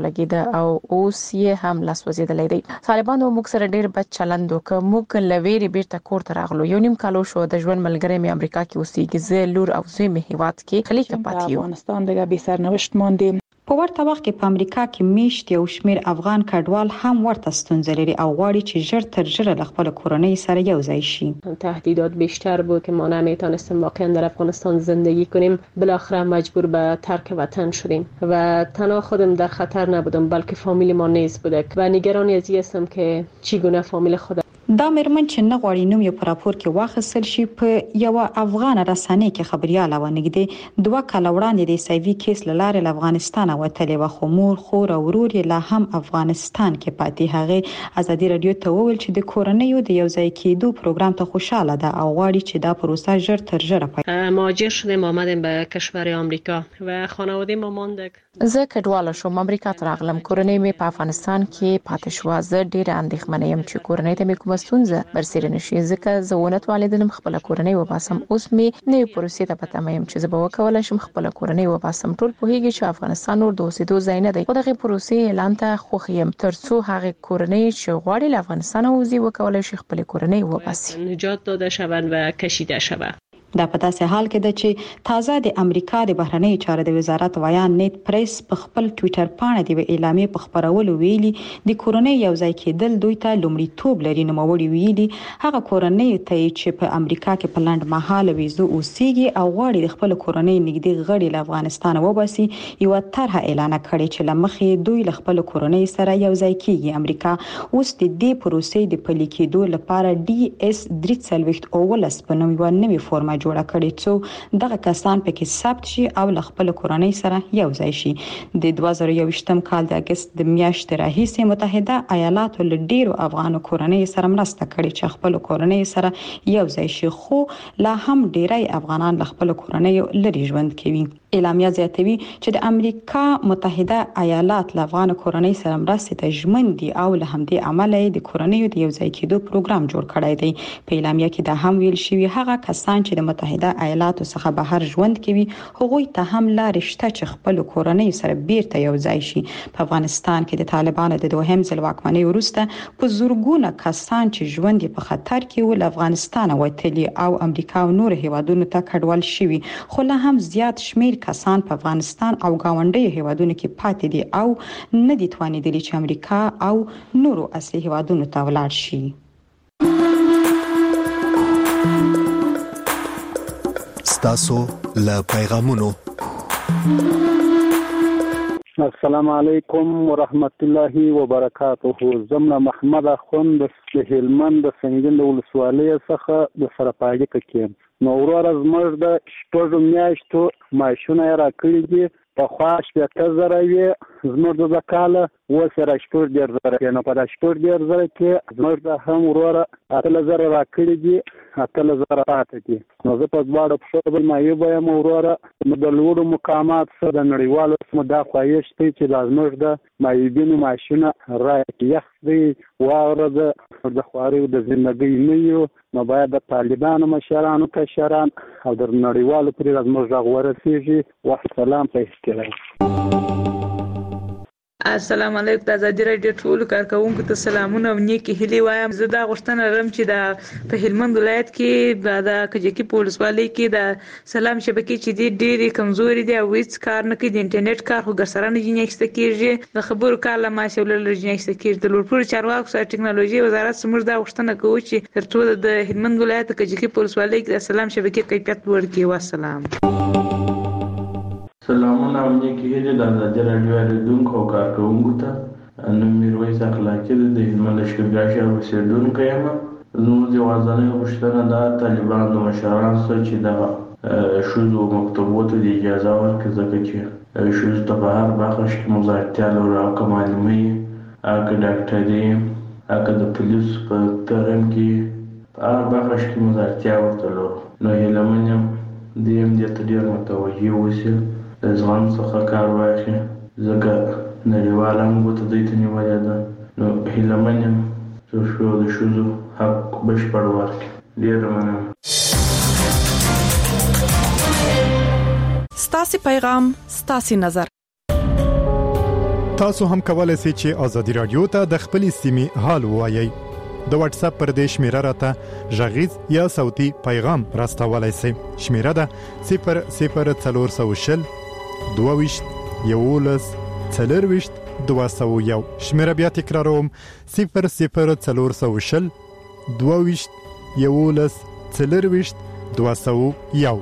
ولګید او اوس یې هم لاس وزیدلې دی. طالبانو موږ سره ډیر بد چلند وکړ، موږ لویری بیرته کور ته راغلو. یو نیم کالو شو د ژوند ملګری مې امریکا کې اوسېږي، زه لور او زوی مې هیواد کې خلیج پاتې یو. افغانستان دغه به سرنوشت مونږ په ورته وخت کې په امریکا کې میشت یو شمیر افغان کډوال هم ورته ستونزې لري او غواړي چې ژر تر ژره له خپل کورنۍ سره یو ځای شي. تهدیدات بیشتر بود که ما نمیتونستیم واقعا در افغانستان زندگی کنیم. بالاخره مجبور به ترک وطن شدیم و تنها خودم در خطر نبودم بلکه فامیل ما نیز بودک و نگرانی از این هستم که چگونه فامیل خود دا مېرمن چې نه غواړي نوم یې په راپور کې واخیستل شي په یو افغان رسنۍ کې خبريال و نګدي دوه کال وړاندې د سیوي کیس لاره له افغانستان وتلې و خو مور خور او ورور یې لا هم افغانستان کې پاتې. هغه ازادي رادیو ته وویل چې د کورنۍ د یو ځای کېدو پروګرام ته خوشاله ده او غواړي چې دا پروسه ژر تر ژره پای. مهاجر شدیم آمدیم به کشور آمریکا و خانواده ما ماندک. زه کډواله شوم امریکا ته راغلم. کورنۍ مې په افغانستان کې پاتې شو. زه ډېر اندېښمنه یم چې کورنۍ ته مې کوم ستونزه برسېره نشي ځکه زه ونه توانیدم خپل کورنۍ وباسم. اوس مې نوې پروسې ته پته مې چې زه به وکولای شم خپل کورنۍ وباسم. ټول پوهیږي چې افغانستان نور د اوسېدو ځای نه دی. خو دغه پروسې اعلان ته خوښ یم ترڅو هغه کورنۍ چې غواړي له افغانستان وځي وکولای شي خپل کورنۍ وباسي. نجات داده شوند و کشیده شوند. دا په داسې حال کې ده چې تازه د امریکا د بهرنی چارو د وزارت ویان نیت پریس په خپل ټوئیټر باندې د اعلامیې په خبرولو ویلي د کورنۍ یو ځای کېدل دوی ته لومړیتوب لري. نو موري ویلي هغه کورنۍ ته چې په امریکا کې په لند مهاله ویزو اوسېږي او غواړي د خپل کورنۍ نږدې غړي له افغانستان وباسي یو طرحه اعلان کړي چې لمخې دوی له خپل کورنۍ سره یو ځای کېږي. امریکا اوس د دې پروسې د پلي کېدو لپاره ډي اس درې څلوېښت اولس په نوم یو نوې فورمه جوړه کړې څو دغه کسان پکې ثبت شي او له خپل کورنۍ سره یو ځای شي. د دوه زره یوویشتم کال د اگست د میاشتې راهیسې متحده ایالاتو له ډیرو افغان کورنۍ سره مرسته کړې چې خپل کورنۍ سره یو ځای شي خو لا هم ډیری افغانان له خپل کورنۍ لري ژوند کوي. اعلامیه زیاتوي چې د امریکا متحده ایالات له افغان کورنۍ سره مرستې ته ژمن دي او له همدې امله د کورنۍ د یو ځای کېدو پروګرام جوړ کړی دی. په اعلامیه کې دا هم ویل شوی هغه کسان چې د متحده ایالاتو څخه بهر ژوند کوي هغوی ته هم لارې شته چې خپل کورنۍ سره بیرته یو ځای شي. په افغانستان کې د طالبانو د دوهم ځل واکمنۍ وروسته په زورګونه کسان چې ژوند په خطر کې ول افغانستان وتلي او امریکا او نور هیوادونو ته کډوال شوي خو لا هم زیات شمیر کسان په افغانستان او گاونډي هیوادونو کې پاتې دي او نه دي توانیدلي چې امریکا او نورو اصلي هیوادونو ته ولاړ شي. ستاسو له پیغامونو. السلام علیکم ورحمت الله وبرکاته. زمنا محمد اخوند د هلمند د سنگین د ولسوالۍ څخه د سرپاږي کې نو ورور زموږ د شپږو میاشتو ماشونه راکړي دي په خوا شپږ زره وي زموږ د کاله اوس را شپږ ډیر زره نو په شپږ ډیر زره کې زموږ د هم ورور اتل زره راکړي دي اتل زره پاتې دي. نو زه په دواړو په بل ما یو به مورور د لوړو مقامات سره د نړیوالو سمدا خوایش ته چې د زموږ د مایبینو ماشونه راکړي یخ دی واوره د خواري د ژوندۍ نه یو نو باید د طالبانو مشرانو کشران او د نړیوالو پرې زموږ غوړسیږي. والسلام په احترام. السلام علیکم. د ازادي رادیو ټول کارکونکو ته سلامونه او نیکی هیلې وایم. زه دا غوښتنه لرم چې د په هلمند ولایت کې د کجکی پولیسوالۍ کې د سلام شبکې چې د ډېری کمزوري دي او هیڅ کار نه کوي. د انټرنیټ کار خو ګرسره نه جنښت کیږي. د خبرو کار له ماسه ولر جنښت کیږي. د لوړپوړ چارواکو سره ټکنالوژي وزارت سمور دا غوښتنه کوي چې ترڅو د هلمند ولایت کجکی پولیسوالۍ کې د سلام شبکې کیفیت لوړ کړي. والسلام. سلامونه او نیکی هیلې د ازادي رادیو اورېدونکو او کارکوونکو ته. نوم میرویس اخلاقي د هلمند لښکرګاه ښار اوسېدونکی یم. زموږ یوازینۍ غوښتنه دا طالبان د مشرانو سره چې د ښځو مکتبو ته د اجازه ورکړي ځکه چې ښځو ته په هر برخه کې مزارتیا لرو او که معلمۍ او که ډاکټري او که د پولیسو په کرم کې په هر برخه کې مزارتیا ورته لرو. نو هیله من یم دوی هم دې ته ډېر متوجه اوسي د زغم څخه کار واخلي ځکه نړیواله موږ ته دوی ته نیولې ده. نو هیله من یم چې د ښځو حق بشپړ ورکړي. ډېره مننه. ستاسې پیغام ستاسې نظر. تاسو هم کولای شئ چې ازادي رادیو ته د خپلې سیمې حال ووایئ. د واتس اپ پر دې شمیره راته ژغیز یا صوتي پیغام راستولای شئ. شمیره ده صفر صفر څلور سوه شل دوه ویشت یولس څلور ویشت دوه سوه یو. شمیره بیا تکراروم صفر صفر څلور سوه شل دوه ویشت یولس څلور ویشت دوه سوه یو.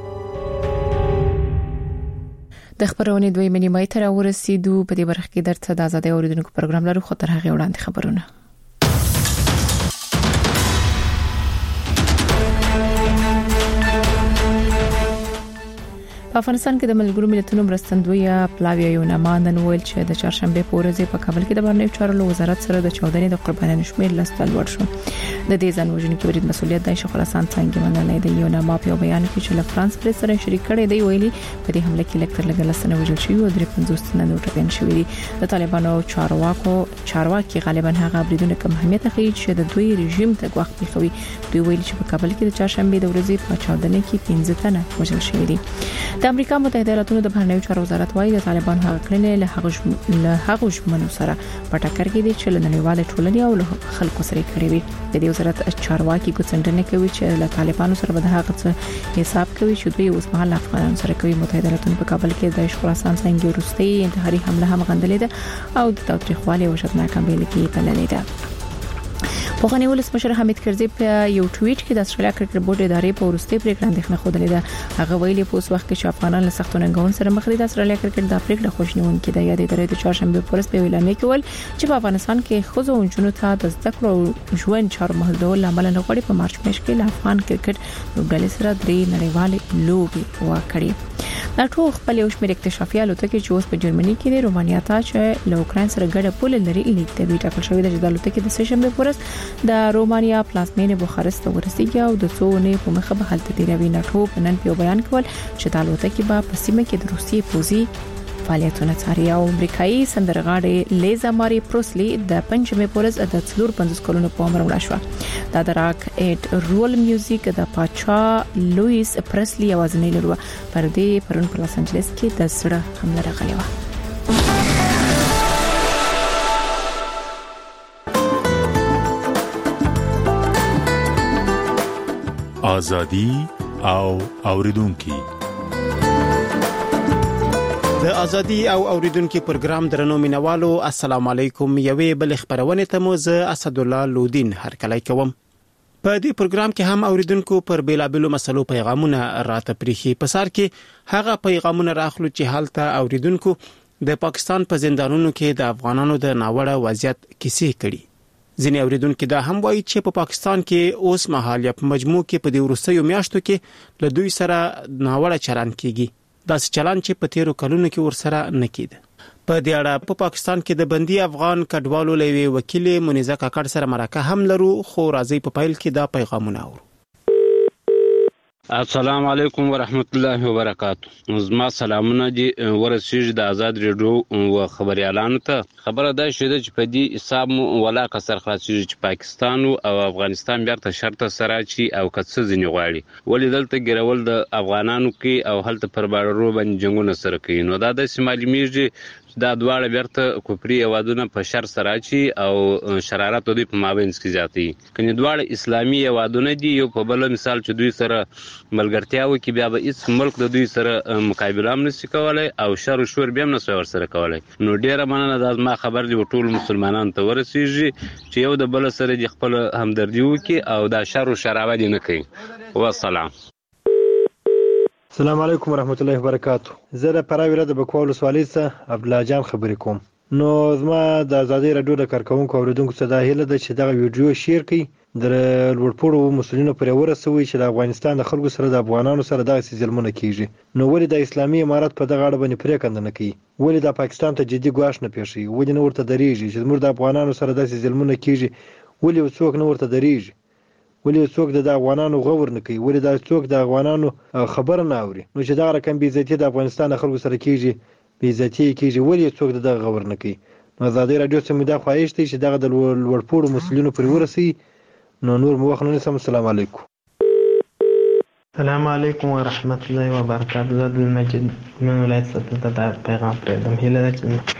د خبرونې دوی منی مې تر ورسېدو. په دې برخه کې درته د آزادۍ اوریدونکو پروګرام لرو، خو تر هغه وړاندې خبرونه. په افغانستان کې د ملګرو ملتونو مرستندوی پلاوی یوناما نن ویل چې د چهارشنبه په ورځ په کابل کې د بهرنیو چارو وزارت سره د چودنې د قربانیانو شمېر لستل ور شو. د دې ځان وژونکي برید مسولیت د شیخ الحسن څنګه منلای دی. یوناما په بیان کې چې له فرانس پر سره شریک کړي دی ویلي په دې حمله کې لکتر لګل سنه وژل شوی او درې پنځوس تنه نور ټپيان شوی دي. د طالبانو چارواکو چارواکي غالبا هغه بریدونه کم اهمیت اخلي چې د دوی رژیم ته وخت خوي. دوی ویلي چې په کابل کې د چهارشنبه د ورځې په چودنې کې پنځه تنه وژل شوی دي. د امریکا متحده ایالاتونو د بهرنیو چارو وزارت وايي د طالبان هغه کړنې له هغه له هغه ژمنو سره په ټکر کې دي چې له نړیوال ټولنې او له خلکو سره کړي وي. د دې وزارت چارواکي ګوتڅنډنه کوي چې له طالبانو سره به هغه څه حساب کوي چې دوی اوس مهال افغانانو سره کوي. متحده ایالاتونو په کابل کې د شیخ الحسن څنګه وروستي انتحاري حمله هم غندلې ده او د تاریخوالي او شتناک بیل کې بللې ده. پوغنی ولسمشر حمید کرزی په یو ټویټ کې د استرالیا کرکټ بورډ ادارې په ورسته پریکړه اندېښنه خوده ده. هغه ویلي په اوس وخت کې چې افغانان له سختو ننګونو سره مخ دي، د استرالیا کرکټ د پریکړه خوشنونکې ده. یادې درې د چهارشنبه په ورځ په اعلامیه کې ول چې په افغانستان کې خزو او جنونو ته د زده کړو ژوند چارو محدودول عمل نه غوړي. په مارچ میاشت کې له افغان کرکټ لوبډلې سره درې نړیوالې لوبې وکړي. دا ټول خپل یو شمېر اکتشافي الوتکې چې اوس په جرمني کې د رومانیا ته چې له اوکرين سره ګډه پول لري لیک ته ویټا کول شوې ده. د الوتکې د سشنبه په ورځ د رومانیا پلازمینه بوخارست ته ورسېږي او د څو نه په مخه به حالت دی. ناتو نن په بیان کول چې د الوتکې په پسیمه کې د روسي پوزي فعالیتونه څاري. او امریکایي سندرغاړي لیزا ماري پروسلی د پنځمه پورز د څلور پنځوس کلونو په عمر وړا شو. دا د راک اټ رول میوزیک د پاچا لوئیس پرسلی اوازنې لرو پر دې پرون په لاس انجلس کې د سړه حمله راغلی و. ازادي او اوریدونکو د ازادي او اوریدونکو پروګرام درنو مینوالو السلام علیکم. یوې بل خبرونه ته مو زه اسد الله لودین هرکلی کوم. په دې پروګرام کې هم اوریدونکو پر بیلابلو مسلو پیغامونه راته پریخي. په سر کې هغه پیغامونه راخلو چې حالت اوریدونکو د پاکستان په زندانونو کې د افغانانو د ناوړه وضعیت کیسې کړي. ځینې اوریدونکو دا هم وایي چې په پا پاکستان کې اوس مهال یا په مجموع کې په دې وروستیو میاشتو کې له دوی سره ناوړه چلند کیږي. دا چلند چې په تیرو کلونو کې ورسره نه کیده. په دې اړه په پا پاکستان کې د بندي افغان کډوالو لوي وکیل منیزه کاکړ سره مرکه هم لرو، خو راځي په پیل کې دا پیغامونه اورو. السلام علیکم ورحمت الله وبرکاتہ. زما سلامونه دي ورسېږي د آزاد ریډیو او خبريالانو ته. خبره ده چې په دې حساب ولا کسر خلاصېږي چې پاکستان او افغانستان بیرته شرط سره چی او کڅ ځنی غواړي. ولې دلته ګرول د افغانانو کې او هلته پر باړو باندې جنگونه سره کوي. نو دا د شمالي میږي دا دواړه بیرته کوپری اوادونه په شر سره چی او شرارت دوی په مابینس کې زیاتې. کني دواړه اسلامي اوادونه دي. یو په بل مثال چې دوی سره ملګرتیاو کې بیا به هیڅ ملک د دوی سره مقابله هم نشي کولای او شر او شور بیا هم نشي ور سره کولای. نو ډیره مننه د ما خبر دی ټول مسلمانانو ته ورسیږي چې یو د بل سره د خپل همدردي وکي او دا شر او شراوه دي نه کوي. والسلام. السلام علیکم ورحمت الله وبرکاتہ. زه د پراوی رد بکوالو سوالی څخه عبد الله جان خبرې کوم. نو زما د آزادۍ رادیو د کارکونکو اوریدونکو څخه دا هیله ده چې دا ویډیو شیر کړي د لوړپوړو مسولینو پر ورسوي چې د افغانستان د خلکو سره د افغانانو سره دغه ظلمونه کیږي. نو ولې د اسلامي امارات په دغه اړه باندې پریکړه نه کوي؟ ولې د پاکستان ته جدي ګواښ نه پیښي؟ ولې نه ورته دریږي چې موږ د افغانانو سره داسې ظلمونه کیږي؟ ولې څوک نه ورته دریږي؟ ولې څوک د افغانانو غور نه کوي؟ ولې دا څوک د افغانانو خبر نه اوري؟ نو چې دا رقم بي عزتي د افغانستان خلکو سره کیږي، بي عزتي کیږي، ولې څوک د غور نه کوي؟ نو آزادۍ رادیو څخه مې دا خواهش دی چې دغه د لوړپوړو مسولینو پر ورسي. نو نور مو وخت نه سم. السلام علیکم. السلام علیکم ورحمت الله وبرکاتہ. زه د مجید من ولایت څخه د پیغام پرېدم. هیله ده چې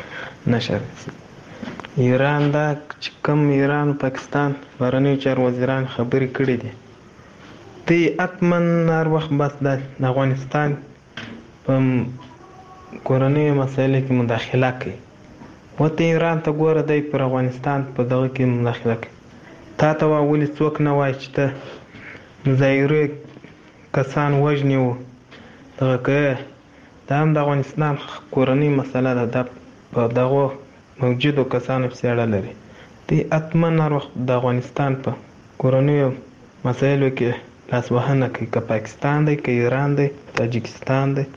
نشر ایران دا چې کوم ایران پاکستان بهرنیو چارو وزیران خبرې کړې دي دوی اتمن هر وخت بس د افغانستان په کورنیو مسایلو کې مداخله کوي. وته ایران ته ګوره دی پر افغانستان په دغه کې مداخله کوي. تا ته ولې څوک نه وایي چې ته مظاهره کسان وژني و دغه کوي. دا هم د افغانستان کورنۍ مسله ده، دا په دغو موجودو کسانو پسې اړه لري. دوی اتمن هر وخت د افغانستان په کورنیو مسایلو کې لاسوهنه کوي، که پاکستان دی، که ایران دی، تاجکستان دی.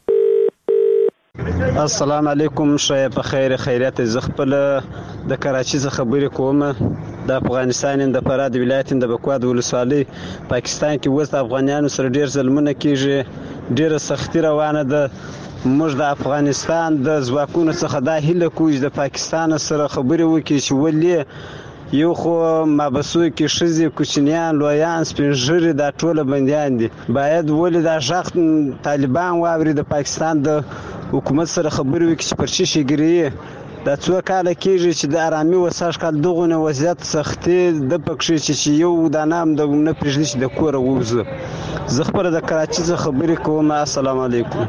السلام علیکم، شای په خیر خیریت. زه خپل د کراچۍ څخه خبرې کوم. د افغانستان د فراه د ولایت د بکواد ولسوالۍ پاکستان کې اوس د افغانانو سره ډیر ظلمونه کیږي، ډیره سختی روانه ده. موږ د افغانستان د ځواکونو څخه دا هیله کوو چې د پاکستان سره خبرې وکړي چې ولې یو خو مابسو کې ښځې، کوچنیان، لویان، سپین ږیري دا ټوله بندیان دي. باید ولې دا غږ طالبان واوري، د پاکستان د حکومت سره خبرې وکړي چې پر څه شي ګري. دا څو کاله کېږي چې د ارامي وساش کال دغونه وضعیت سختي د پکښې چې یو دانه هم د نه پرېږدي چې د کوره ووځو. زه خپله د کراچۍ څخه خبرې کوم. السلام علیکم.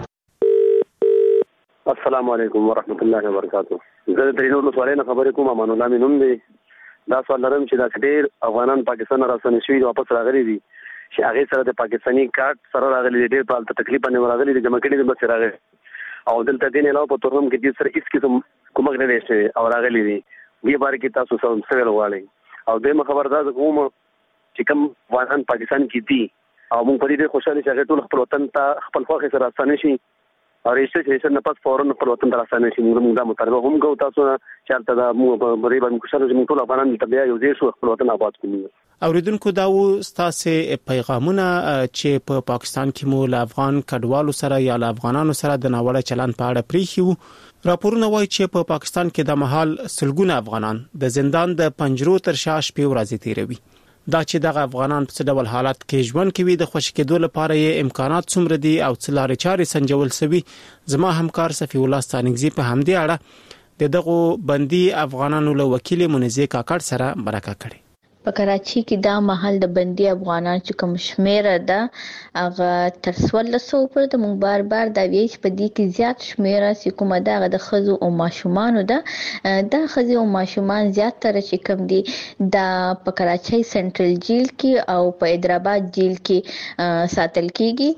السلام علیکم ورحمت الله وبرکاتہ. زه د ترینو ولسوالۍ نه خبرې کوم. امان الله مې نوم دی. دا سوال لرم چې دا ډېر افغانان پاکستان راستنې شوي واپس راغلي دي چې هغې سره د پاکستاني کارت سره راغلي دي، ډېر په هلته تکلیف باندې راغلي دي، جمع کړي دي بس راغلي. او دلته دې نه علاوه په تورغم کې دې سره هېڅ قسم کومک نه دی شوی او راغلي دي. دې باره کې تاسو څه ویل غواړئ؟ او دویمه خبر دا زه کوم چې کوم افغانان پاکستان کې دي او موږ په دې ډېر خوشحاله چې هغې ټول خپل وطن ته خپل خوښې سره راستانه شي او رجسټریشن نه پس فورا خپل وطن ته راستانه شي. موږ دا مطالبه هم کوو تاسو نه چې هلته دا موږ په دې باندې خوشحاله چې موږ ټول افغانان دلته بیا یو ځای شو، خپل وطن آباد کړو. اوریدونکو دا و ستاسو پیغامونه چې په پا پاکستان کې مو له افغان کډوالو سره یا له افغانانو سره د ناوړه چلند په اړه پریښیو. راپورونه وایي چې په پا پاکستان کې د مهال سلګونه افغانان د زندان د پنجرو تر شا شپې ورځې تیروي. دا چې دغه افغانان په څه ډول حالت کې ژوند کوي، د خوشی کېدو لپاره یې امکانات څومره دي او څه لارې چارې سنجول شوي. زما همکار صفی الله ستانګزی په همدې اړه د دغه بندي افغانانو له وکیل منزه کاکړ سره مرکه کړې. په کراچۍ کې دا محل د بندي افغانان چې کوم شمیره ده هغه تر څوارلس سوه پر د مونږ بار بار دا ویل چې په دې کې زیات شمیره چې کومه ده هغه د ښځو او ماشومانو ده. دا ښځې او ماشومان زیاتره چې کوم دي دا په کراچۍ سنټرل جیل کې او په حیدرآباد جیل کې ساتل کیږي.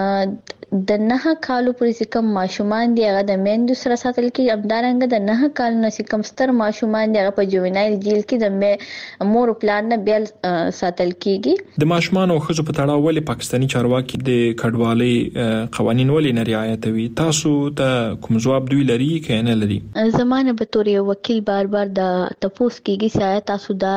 د نه کالو پورې کوم ماشومان دی هغه د میندو سره ساتل کیږي. همدارنګه د نه کال نه کوم ستر ماشومان دی هغه په جوینایل جیل کې د مور او پلان نه بیل ساتل کیږي. د ماشومان او ښځو په تړاو ولې پاکستاني چارواکي د کډوالۍ قوانين ولې نه رعایتوي؟ تاسو ته کوم ځواب دوی لري که نه لري؟ زمانه به تور یو وکیل بار بار د تپوس کیږي چې تاسو دا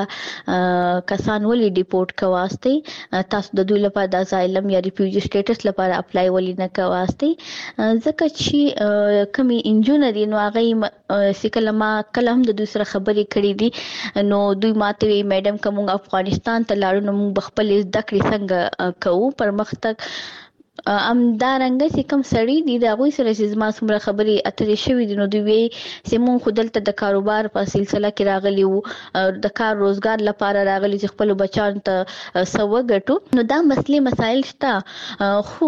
کسان ولې ډیپورټ کواسته، تاسو د دوی لپاره د اسایلم یا ریفیوجی سټیټس لپاره اپلای ولې نه کواسته. ځکه چې کمی انجونه دي نو هغه سکلما کلم د دوی سره خبرې کړې دي نو دوی ماته وی میډم کوم افغانستان ته لاړو نو موږ خپل زده کړې څنګه کوو پر مختک ام دارنګ چې کوم سړی دی دا غوي سره چې زما څومره خبرې اترې شوې دي نو دوی وی چې مونږ خودلته د کاروبار په سلسله کې راغلی وو، د کار روزګار لپاره راغلی چې خپل بچان ته سوه ګټو. نو دا مسلې مسایل شته خو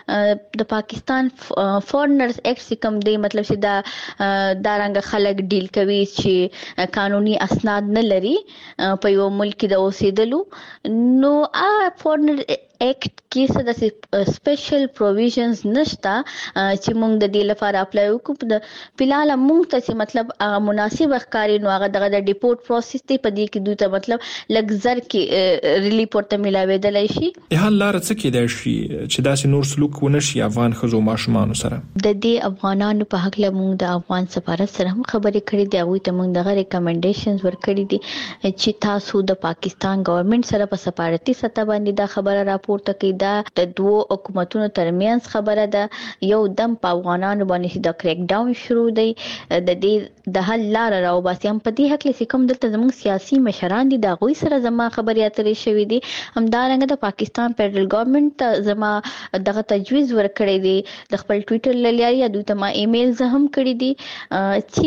د پاکستان فورنرز ایکټ کوم دی مطلب چې دا دارنګ خلک ډیل کوي چې قانوني اسناد نه لري په یو ملک د اوسېدلو. نو ا فورنر ایکټ کې څه د سپیشل پروویژنز نشته چې موږ د دې لپاره اپلای وکړو. د فلال موږ ته مطلب هغه مناسب ښکاری نو هغه دغه د ډیپورټ پروسس ته په دې کې دوی ته مطلب لګزر کې ریلیف ورته ملاوېدل شي. حال لار څه کېدای شي چې داسې نور سلوک ونه شي افغان ښځو ماشومان سره؟ د دې افغانانو په حق له موږ د افغان سفارت سره هم خبرې کړې دي، هغه ته موږ دغه ریکمنډیشنز ورکړي دي چې تاسو د پاکستان ګورنمنت سره په سفارتي سطح باندې دا خبره را پورته کې دا د دوه حکومتونو ترمنځ خبره ده. یو دم په افغانانو باندې د کریک ډاون شروع دی د دې د حل لار راو باسي. هم په دې حق لسی کوم دلته زموږ سیاسي مشران دي دا غوي سره زما خبرې اترې شوې دي. همدارنګه د پاکستان فدرل ګورنمنت زما دغه تجویز ورکړی دی د خپل ټوئیټر لاري یا دوی ته ما ایمیل زه هم کړی دي چې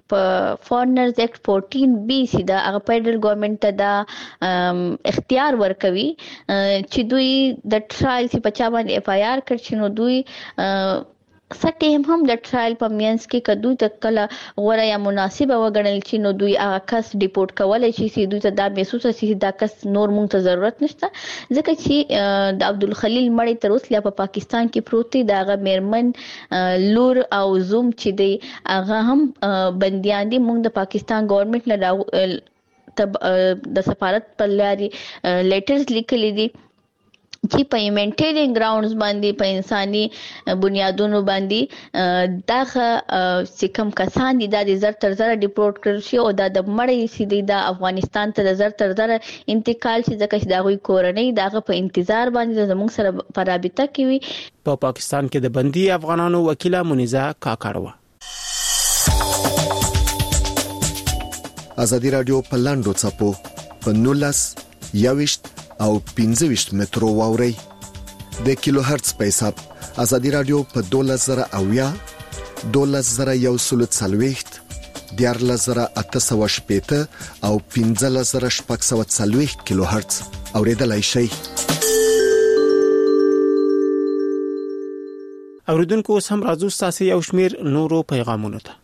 په فورنرز ایکټ فورټین بی سي دا هغه فدرال ګورنمنت ته دا اختیار ورکوي چې دوی د ټرایل چې په چا باندې اف آی آر کړ چې نو دوی سټیم هم د ټرایل په مینس کې کدو تکله غوړه یا مناسبه وګڼل چې نو دوی هغه کس ډیپورت کولای شي چې دوی ته دا محسوس شي دا کس نور مونږ ته ضرورت نشته ځکه چې د عبدالخلیل مړی تر اوسه په پاکستان کې پروت دی دا غ میرمن لور او زوم چې دی هغه هم بنديان دي مونږ د پاکستان ګورنمنت نه د سفارت پر لاري لیټرز لیکلي دي چې په هیومانیټیرین ګراوندز باندې په انساني بنیادونو باندې دغه چې کوم کسان دي د زر تر زر ډیپورت کړل شي او د مړی سیدي د افغانستان ته د زر تر زر انتقال شي ځکه چې دغه کورنۍ دغه په انتظار باندې زموږ سره په رابطه کې وي. په پا پاکستان کې د بندي افغانانو وکیله منیزه کاکړه. ازادي رادیو په لاندو چپو په نولس یاوشت او پنځه ویشت مترو واوري د کیلو هرتز په حساب ازادي رادیو په دولس زره اویا دولس زره یو سل څلويخت دیارلس زره اته سو شپېته او پنځلس زره شپږ سو څلويخت کیلو هرتز اوریدلای شئ. اوریدونکو اوس هم راځو ستاسو یو شمیر نورو پیغامونو ته.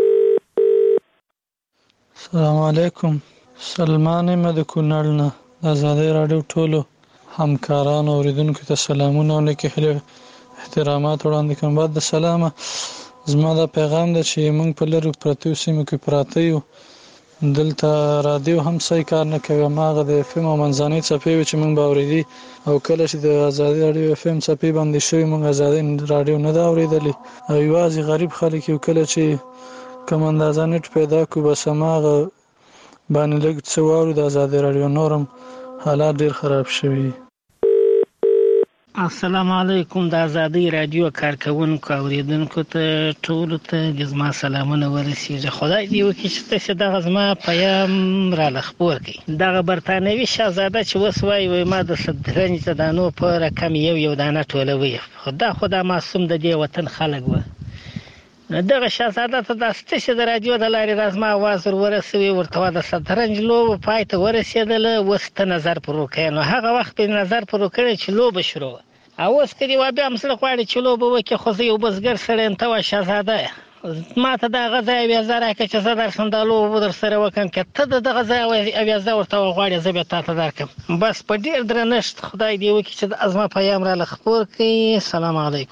السلام علیکم، سلمان مد کونړ نه ازادي رادیو ټولو همکارانو اوریدونکو ته سلامونه او نیکه هیله احترامات وړاندې کوم. بعد د سلامه زما دا پیغام ده چې موږ په لرو پرتو سیمو کې پراته یو دلته رادیو هم صحیح کار نه کوي ماغه د اف ام منځنۍ صفحې چې موږ باورېدي او کله چې د ازادي رادیو اف ام صفحې باندې شوی موږ ازادي رادیو نه دا اوریدلی او یوازې غریب خلک یو کله چې کوم اندازه نت پیدا کو بس ماغه باندې لګ څه وارو د ازادي رادیو نورم حالات ډیر خراب شوي. السلام علیکم د ازادي رادیو کارکونکو اوریدونکو ته ټول ته زما سلامونه ورسیږي. خدای دې وکړي چې تاسو دغه زما پیغام را لخبور کړئ. دغه برتانوي شاهزاده چې وسوي وي ما د صدرنج دانو په رقم یو یو دانه ټولوي خدا خدا معصوم د دې وطن خلک و دغه شاهزاده ته د ستشه د رادیو د لارې رازما आवाज ورسوي ورته د صدرنج لوب پای ته ورسېدل وسته نظر پر وکړ نو هغه وخت په نظر پر وکړ چې لوب شروع او اوس کړي و بیا مسله غواړي چې لوب وکړي خو یو بزګر سره انته وا شاهزاده ما ته د غزا بیا زره کې چې زه در سندالو در سره وکم کې ته د غزا بیا زه ورته غواړي زه به تاسو درکم بس په ډیر درنښت خدای دې وکړي چې د ازما پیغام را لخبور کړي. السلام علیکم.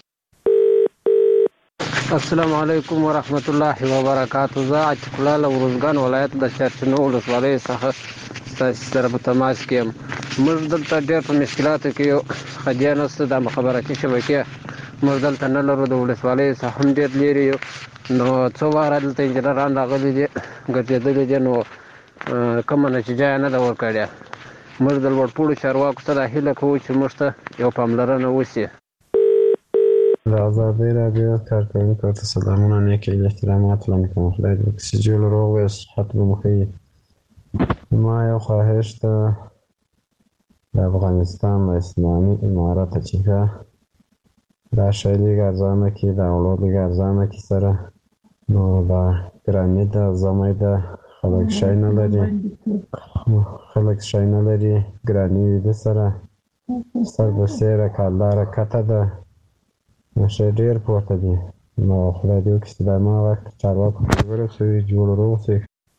السلام علیکم ورحمت الله وبرکاته. زه اټکلال ورزګان ولایت د شرچنو ولسوالۍ څخه تاسو سره په تماس کې یم. موږ دلته ډېر په مشکلاتو کې یو خدای نو د مخابراتي شبکې موږ دلته نه لرو د ولسوالۍ څخه هم ډېر لري یو نو څو واره دلته انجنیران راغلي دي ګرځېدلي دي نو کومه نتیجه نه ده ورکړې. موږ د لوړپوړو چارواکو ته دا هیله کوو چې موږ ته یو پاملرنه وشي. د ازادي رادیو کارکونکو ته سلامونه نیک احترامات وړاندې کوم. خدای دې وکړي چې جوړ روغ وي صحت به مو ښه. ما یو خواهش ده د افغانستان د اسلامي امارت چې دا شی لږ ارزانه کړي دا وړو لږ ارزانه کړي سره نو دا ګراني ده زمۍ ده خلک شی نه لري خلک شی نه لري ګراني وي د سره سر د سیره کالداره کته ده نشه ډیر پورته دي نو خدای دې وکړي چې دا ما وخت چارواکو ته ورسوي جوړ روغ شي.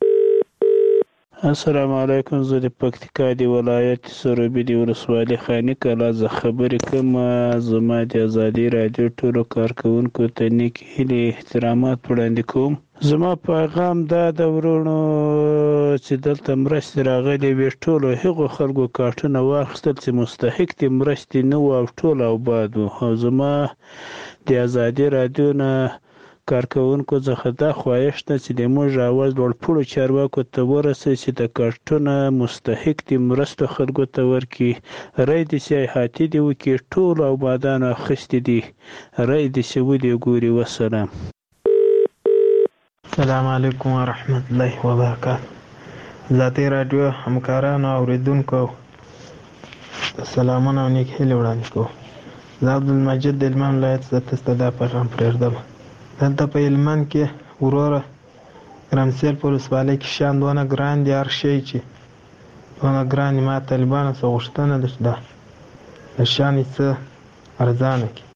السلام علیکم. زه د پکتیکا دی ولایت سروبي دی ولسوالۍ خاني کلا ز خبرې کوم. زما د ازادي رادیو ټولو کارکونکو ته نیک هیلې احترامات وړاندې کوم. زما پیغام دا د ورونو چې دلته مرستې راغلي وي ټولو هغو خلکو کارټونه واخیستل چې مستحق دي مرستې نه وو او ټول آباد وو او زما د ازادي رادیو نه کارکونکو څخه دا خواهش ده چې د موږ اواز لوړپوړو چارواکو ته ورسوي چې د کارټونه مستحق دي مرستو خلکو ته ورکړي. رای دې چې احاطې دې وکړي ټولو آبادانو اخیستې دي رای دې چې ودې ګوري. وسلام. السلام علیکم ورحمت الله وبرکاته. ذاتی رادیو همکارانو اوریدونکو سلامونه او نیک هیلې وړاندې کوم. زه عبدالمجید د هلمند ولایت څخه تاسو ته دا پیغام پرېږدم. دلته په هلمند کې وروره ګرمسیر په ولسوالۍ کې شیان دونه ګران دي، هر شی چې دونه ګران دي. ما طالبانو څخه غوښتنه ده چې دا د شیان یې څه ارزانه کړي.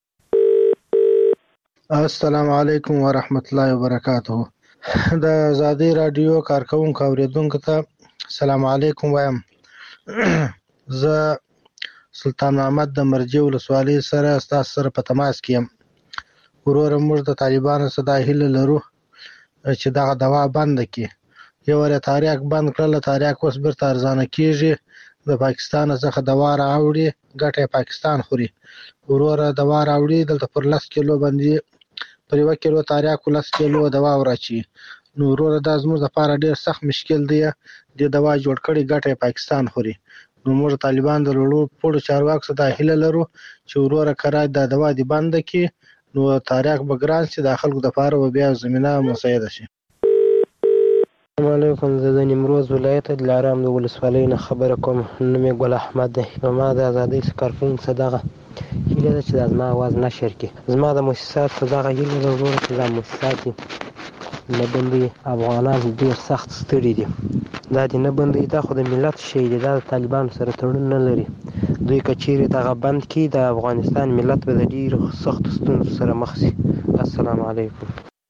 السلام علیکم ورحمت الله وبرکاته. د آزادۍ راډیو کارکونکو اوریدونکو ته سلام علیکم وایم. زه سلطان محمد د مرجې ولسوالۍ سره ستاسو سره په تماس کې یم. وروره موږ د طالبانو څخه دا هیله لرو چې دغه دوا بند کړي. یو واره تاریخ بند کړل، تاریخ اوس بیرته ارزانه کیږي. د پاکستان څخه دوا راوړي، ګټه پاکستان خوري. وروره دوا راوړي دلته پر لس کیلو باندې پر یو کیلو تاریخ لس کیلو دوا ورچی. نو وروره دا زموږ لپاره ډیر سخت مشکل دی. د دوا جوړ کړي ګټه پاکستان خوري. نو موږ طالبان د لړو پړو چارواکو څخه دا هیله لرو چې وروره کرای دا دوا دی بند کړي. نو تاریخ بګران چې د خلکو د لپاره بیا زمينه مساعده شي. السلام علیکم. زه د نیمروز ولایت دلارام د ولسوالۍ نه خبره کوم. نوم یې ګل احمد دی. ما د آزادۍ کارکونکو څخه دغه هیله ده چې دا زما اواز نشر کړي. زما د مؤسسات په دغه هیله ده وروره چې دا مؤسسات نه بندوي. افغانان ډېر سخت ستړي دي. دا دې نه بندوي، دا خو د ملت شی دی، دا د طالبانو سره تړون نه لري. دوی که چیرې دغه بند کړي د افغانستان ملت به د ډېرو سختو ستونزو سره مخ شي. السلام علیکم.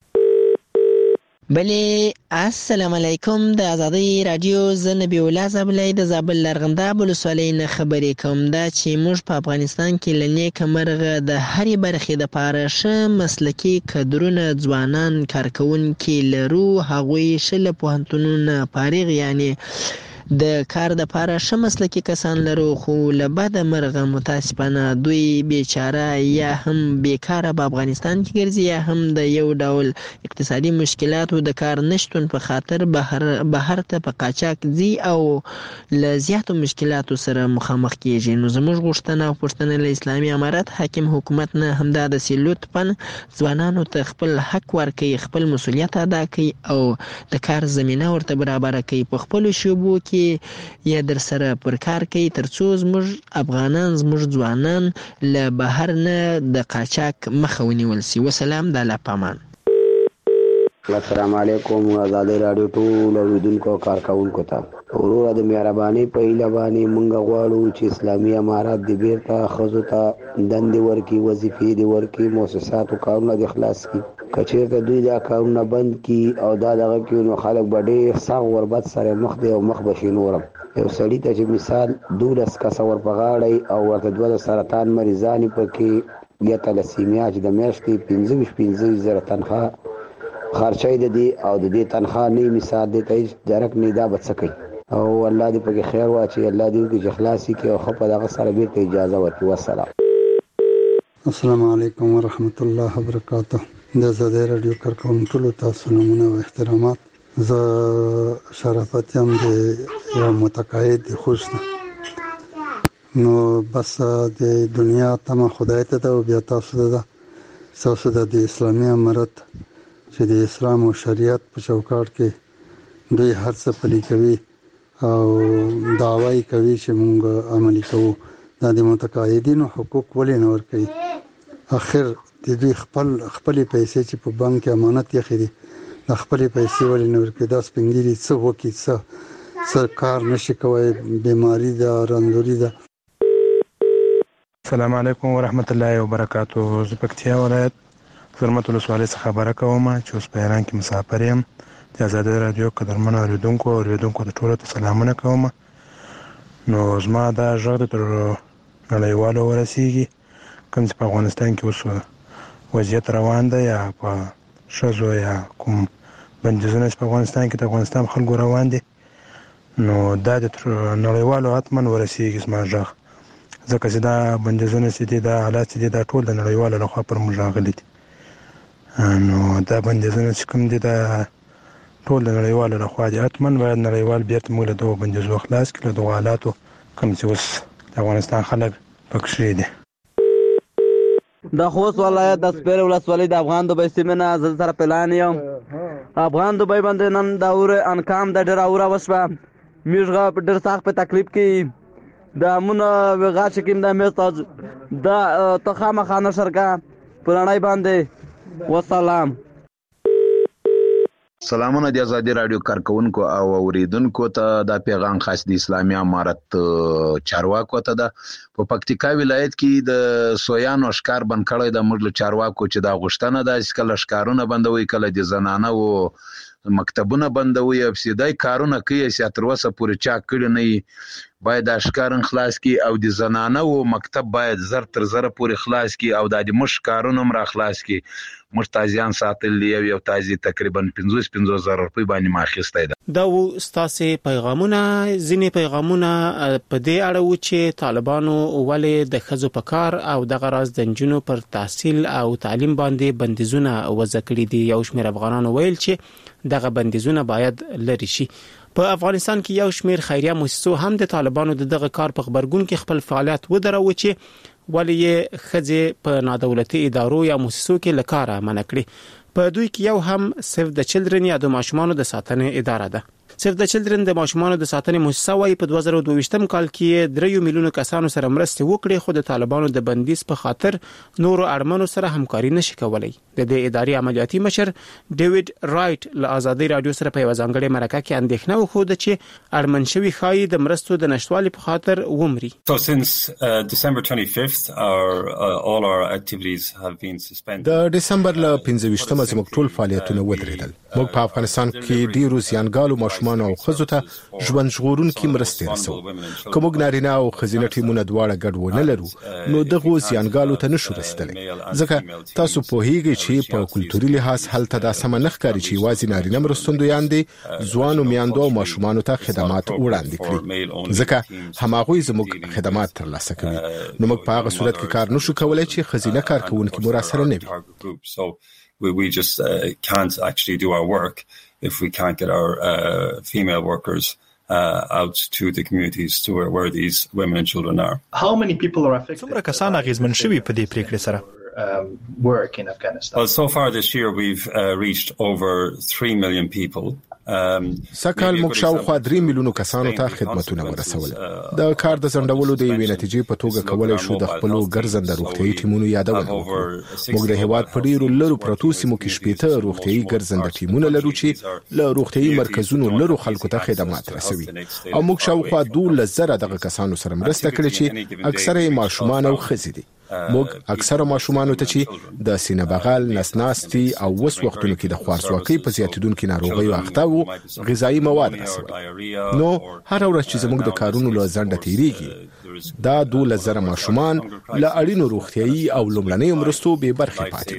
بله السلام علیکم. د آزادۍ راډیو زه نبی الله زابلی د زابل لرغنداب ولسوالۍ نه خبرې کوم. دا چې موږ په افغانستان کې له نیکه مرغه د هرې برخې دپاره ښه مسلکي کدرونه ځوانان کارکوونکي لرو. هغوی ښه له پوهنتونونه فارغ یعنې د کار دپاره ښه مسلکي کسان لرو، خو له بده مرغه متاسفانه دوی بیچاره یا هم بیکاره په افغانستان کې ګرځي یا هم د یو ډول اقتصادي مشکلاتو د کار نشتون په خاطر بهر بهر ته په قاچاق ځي او له زیاتو مشکلاتو سره مخامخ کیږي. نو زموږ غوښتنه او پوښتنه له اسلامي امارت حاکم حکومت نه همدا د چې لطفا ځوانانو ته خپل حق ورکوي، خپل مسؤلیت ادا کوي او د کار زمینه ورته برابره کوي، په خپلو شعبو کې یا در سره پر کار کوي، ترڅو زموږ افغانان زموږ ځوانان له بهر نه د قاچاق مخه ونیول شي. وسلام، د الله پامان. السلام علیکم. آزادۍ راډیو ټول اوریدونکو کارکوونکو ته وروره د مهربانۍ په هیله باندې مونږ غواړو چې اسلامي امارات د بیرته ښځو ته دندې ورکړي، وظیفې دې ورکړي، مؤسساتو کارونه دې خلاص کړي. که چېرته دوی دا کارونه بند کړي او دا دغه کړي نو خلک به ډېر سخت غربت سره مخ دی او مخ به شي نورم. یو سړي ته چې مثال دولس کسه ور په غاړه او ورته دوه د سرطان مریضان یې پکې یا تلسیمیا چې د میاشتې پنځه ویشت پنځه ویشت زره تنخواه خرچه د دې او د دې تنخواه نه مثال دی ته هیڅ درک نه دا به څه کوي. او الله دې پکې خیر واچي، الله دې وکړي چې خلاصي کړي او ښه په دغه سره بېرته اجازه ورکړي. والسلام. السلام علیکم ورحمت الله وبرکاته. د آزادۍ راډیو کارکوونکو ټولو ته سلامونه او احترامات. زه شرافت یم د یو متقاعد خوست نه. نو بس د دنیا تمه خدای ته ده او بیا تاسو ته ده. تاسو د اسلامي امارت چې د اسلام او شریعت په چوکاټ کې دوی هر څه پلي کوي او دعوی کوي چې موږ عملي کوو. دا د متقاعدینو حقوق ولې نه ورکوي؟ اخر د دوی خپل خپلې پیسې چې په بانک کې امانت یې دي د خپلې پیسې ولې نه ورکوي؟ دا سپین ږیري څه وکړي، څه څه کار نشي کوی، بیماری ده، رنځوري ده. السلام علیکم ورحمت الله وبرکاته. زه پکتیا ولایت زرمت ولسوالۍ څخه خبره کوم چې اوس په ایران کې مسافر یم. د آزادۍ راډیو قدرمنو اورېدونکو اورېدونکو ته ټولو ته سلامونه کوم. نو زما دا غږ د تر نړیوالو ورسیږي کوم چې په افغانستان کې اوس وضعیت روان دی یا په ښځو یا کوم بندیزونه چې په افغانستان کې د افغانستان خلکو روان دي، نو دا د نړیوالو حتما ورسیږي زما غږ، ځکه چې دا بندیزونه چې دي، دا حالات چې دي، دا ټول د نړیوالو لخوا پر موږ راغلي دي. نو دا بندیزونه چې کوم دي دا ټول د نړیوالو لخوا دي. حتما باید نړیوال بیرته موږ له دغو بندیزو خلاص کړي، له دغو حالاتو کوم چې اوس د افغانستان خلک پکښې دي. د خوست ولایت د سپیرې ولسوالۍ د افغان دوبۍ سیمې نه زه سره پلان یم. افغان دوبۍ باندې نن د اوره انکام د ډېره اوره وشوه. موږ ډېر سخت په تکلیف کې د امونه وغا چې کوم د میز دا ته خامخا نشر کا په رڼای باندې. وسلام. سلامونه د ازادي رادیو کارکونکو او اوریدونکو ته د پیغام خاص د اسلامي امارت چارواکو ته ده. په پکتیکا ولایت کې د سویانو ښکار بند کړی د موږ چارواکو چې دا غوښتنه ده چې کله ښکارونه بندوي، کله د زنانه او مکتبونه بندوي، ابتدایي کارونه کوي چې تر اوسه پورې چا کړی نه، باید د ښکارن خلاص کی او د زنانه او مکتب باید زر تر زر پورې خلاص کی او د مش کارونه مر خلاص کی. مرتازیان ساتل دی یو تازي تقریبا پنځوس پنځوس زره روپۍ باندې ماخسته ده. دا و ستاسو پیغامونه ځینې پیغامونه په دې اړه و چې طالبانو ولې د خزو په کار او د غراز د جنونو پر تحصیل او تعلیم باندې بندیزونه وضع کړي دي. یو شمېر افغانانو ویل چې دغه بندیزونه باید لري شي. په افغانستان کې یو شمېر خیریه مؤسسو هم د طالبانو د دغه کار په خبرګون کې خپل فعالیت ودرو چې ولې خځې په نادولتي ادارو یا مؤسسو کې لکاره منع کړي. په دوی کې یو هم سیف د چلډرن یا د ماشومانو د ساتنې اداره ده. سیف د چلډرن د ماشومانو د ساتنې مؤسسه وايي په دوه زره دوه ویشتم کال کې درې میلیونه کسانو سره مرسته وکړي، خو د طالبانو د بندیز په خاطر نورو اړمنو سره همکاري نشي کولای. د دې ادارې عملیاتي مشر ډیوډ رایټ له ازادي رادیو سره په ځانګړي مرکه کې اندېښنه وښوده چې اړمن شوی خای د مرستو د نشټوالي په خاطر ومري. So since uh, December twenty-fifth our uh, all our activities have been suspended. د دسمبر ل پنځه ویشتمه زموږ ټول فعالیتونه ودرېدل. موږ په افغانستان کې ډیرو زیانګالو ماشومان او خزو ته ژوند ژغورونکي مرستې رسو. کوم نارینه او خزینه ټیمونه دواړه ګډ ونه لرو نو دغه زیانګالو ته نشو رسیدلی. ځکه تاسو په هیګي چې په کلتوري لحاظ هلته د سم نخ کاری چې وازي نارینه مرستندویان دي ځوانو میاندو او ماشومان ته خدمات وړاندې کړي، ځکه هماغوی زموږ خدمات ترلاسه کوي. نو موږ په هغه صورت کې کار نشو کولای چې خزینه کارکونکي مراسله نه وي. We, we just uh, can't actually do our work if we can't get our uh, female workers uh, out to the communities to where, where these women and children are. How many people are affected? څومره کسان اغیزمن شوي په دې پریکړې سره؟ Um, work in Afghanistan. Well, so far this year we've uh, reached over three million people. سکهال موږ شاوخوا درې میلیونو کسانو ته خدمتونه ورسول. د کار د ځندولو د یوې نتیجې په توګه کولای شو د خپل ګرځنده روغتيایي ټیمونو یادونه وکړو. موږ د هیواد په ډیرو لرو پروتو سیمو کې شپېته روغتيایي ګرځنده ټیمونه لرو چې له روغتيایي مرکزونو لرو خلکو ته خدمات رسوي. او موږ شاوخوا دولس زره دغه کسانو سره مرسته کړې چې اکثره ماشومان او ښځې دي. موږ اکثره ماشومان ته چې د سینه بغل، نسناستي او وس وختونو کې د خوارځواکۍ په زیاتیدونکو ناروغیو اخته وو غذایی مواد رسوي. نو هر ورځ چې زموږ د کارونو له ځنډه تیریږي دا دولس زره ماشومان له اړینو روغتیایي او لومړنیو مرستو بې برخې پاتې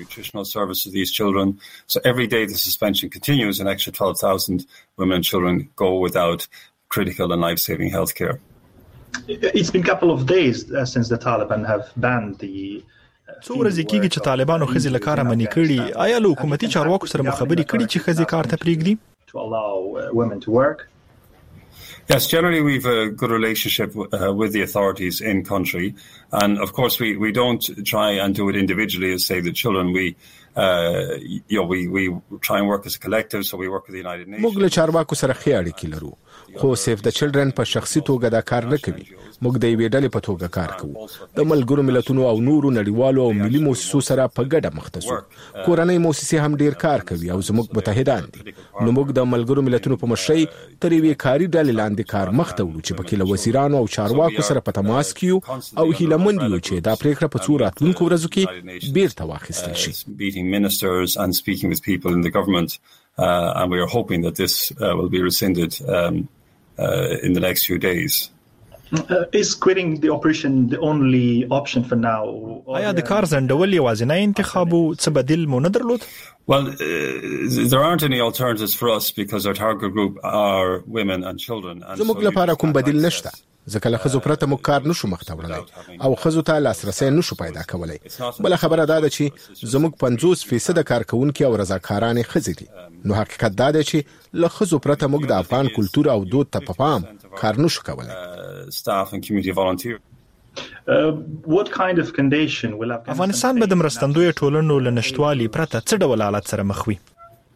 وي. So every day the suspension continues, an extra twelve thousand women and children go without critical and life-saving health care. It's been a couple of days uh, since the Taliban have banned the څو ورځې کېږي چې طالبانو ښځې له کاره منې کړي. آیا له حکومتي چارواکو سره مو خبرې کړي چې ښځې کار ته پرېږدي؟ To allow uh, women to work. Yes, generally we've a good relationship uh, with the authorities in country, and of course we, we don't try and do it individually as say the children. We uh, you know we we try and work as a collective, so we work with the United Nations. موږ له چارواکو سره ښې اړیکې لرو، خو سیف د چلډرن په شخصي توګه دا کار نه کوي. موږ د یوې ډلې په توګه کار کوو. د ملګرو ملتونو او نورو نړیوالو او ملي مؤسسو سره په ګډه مخ ته ځو. کورنۍ مؤسسې هم ډیر کار کوي او زموږ متحدان دي. نو موږ د ملګرو ملتونو په مشرۍ تر یوې کاري ډلې لاندې کار مخ ته وړو چې پکې له وزیرانو او چارواکو سره په تماس کې یو او هیلهمند یو چې دا پریکړه په څو راتلونکو ورځو کې بیرته واخیستل شي. Meeting ministers and speaking with people in the government, uh, and we are hoping that this uh, will be rescinded um, uh, in the next few days. Uh, is quitting the operation the only option for now? آیا د کار ځنډول یوازینی انتخاب و څه بدیل مو نه درلود؟ Well, uh, there aren't any alternatives for us because our target group are women and children. زموږ لپاره کوم بدیل نشته. ځکه له ښځو پرته موږ کار نشو مخ ته وړلی او ښځو ته لاسرسی نشو پیدا کولی. بله خبره دا ده چې زموږ پنځوس فیصده کارکوونکي او رضاکارانې ښځې دي. نو حقیقت دا دی چې له ښځو پرته موږ د افغان کلتور او دود ته په پام کار نشو کولی. Staff and community volunteers. Uh, what kind of condition will افغانستان به د مرستندوی ټولنو له نشټوالي پرته څه ډول حالت سره مخ وي؟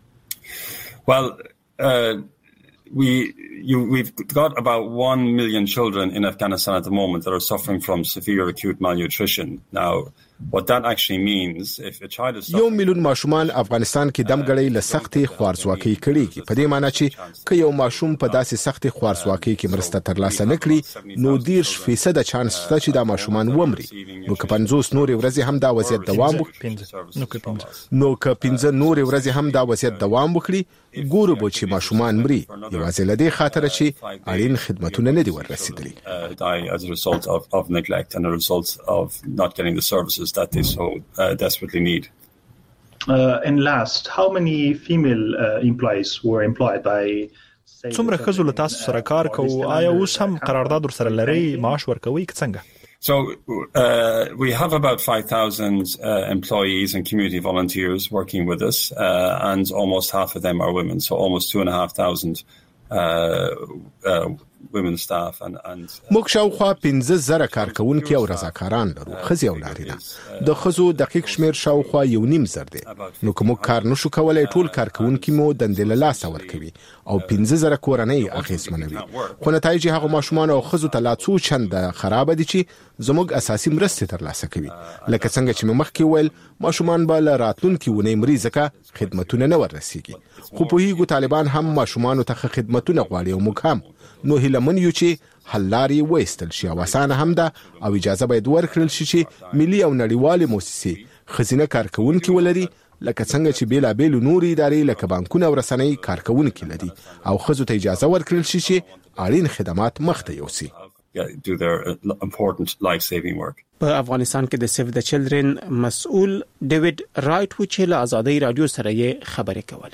Well, uh, we you we've got about one million children in Afghanistan at the moment that are suffering from severe acute malnutrition. Now, what that actually means if a child is یو میلیون ماشومان افغانستان کې دمګړی له سختي خوارزواکۍ کړيږي. په دې معنی چې که یو ماشوم په داسې سختي خوارزواکۍ کې مرسته ترلاسه نکړي نو دیرش فیصد چانس شته چې دا ماشومان ومري. نو که پنځوس نور ورځې هم دا وضعیت دوام وکړي نو که پنځه نور ورځې هم دا وضعیت دوام وکړي ګورو به چې ماشومان مري یوازې له دې خاطر چې اړین خدمتونه نه دي ورسېدلي. as a result of, of neglect and a result of not getting the services that they so uh, desperately need. Uh, and last, how many female uh, employees were employed by څومره ښځو له تاسو سره کار کوي؟ آیا اوس هم قرارداد ورسره لري؟ معاش ورکوي که څنګه؟ So uh, we have about five thousand uh, employees and community volunteers working with us, uh, and almost half of them are women. So almost two and a half thousand uh, uh, women staff and and موږ شاوخوا پنځه زره کارکونکي او رضاکاران لرو، ښځې او نارینه. د ښځو دقیق شمیر شاوخوا یو نیم زر دی. نو که موږ کار نشو کولای ټول کارکونکي مو دندې له لاسه ورکوي او پنځه زره کورنۍ اغېزمنوي. خو نتایج هغه ماشومان او ښځو ته لا څو چنده خرابه دي چې زموږ اساسي مرستې ترلاسه کوي. لکه څنګه چې مې مخکې وویل ماشومان به له راتلونکي اونۍ مري ځکه خدمتونه نه وررسېږي. خو پوهېږو طالبان هم ماشومانو ته ښه خدمتونه غواړي او موږ هم. نو هیلمن یو چې حل لارې وایستل شي او اسانه هم ده او اجازه باید ورکړل شي چې ملي او نړیوالې موسسې ښځینه کارکونکي ولري لکه څنګه چې بېلابېلو نورې ادارې لکه بانکونه او رسنۍ کارکونکي لري او ښځو ته اجازه ورکړل شي چې اړین خدمات مخته یوسي. do their important life-saving work. په افغانستان کې د سیف د چلډرن مسؤل ډیوډ رائټ و چې له آزادۍ رادیو سره یې خبرې کولې.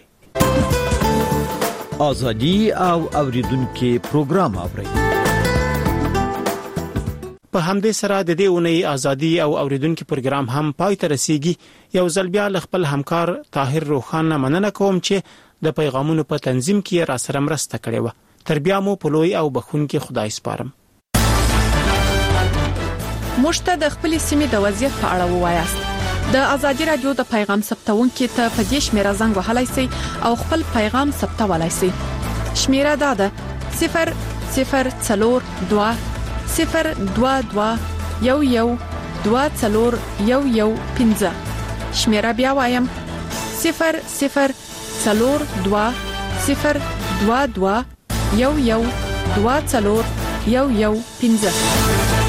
آزادي او اوریدونکو پروګرام اوري. په همدې سره د دې اونۍ آزادي او اوریدونکو پروګرام هم پای ته رسیدي. یو ځل بیا خپل همکار طاهر روخان مننه کوم چې د پیغامونو په تنظیم کې را سره مرسته کړې و. تر بیا مو په لوی او بخښونکي خدای سپارم. مشته د خپل سیمې د وضعیت په اړه ووایاست. د ازادي رادیو د پیغام ثبتونکو ته په دې شمیره زنګ وهلای شئ او خپل پیغام ثبتولای شئ. شمیره دا ده صفر صفر څلور دوه صفر دوه دوه یو یو دوه څلور یو یو پنځه. شمیره بیا وایم صفر صفر څلور دوه صفر دوه دوه یو یو دوه څلور یو یو پنځه.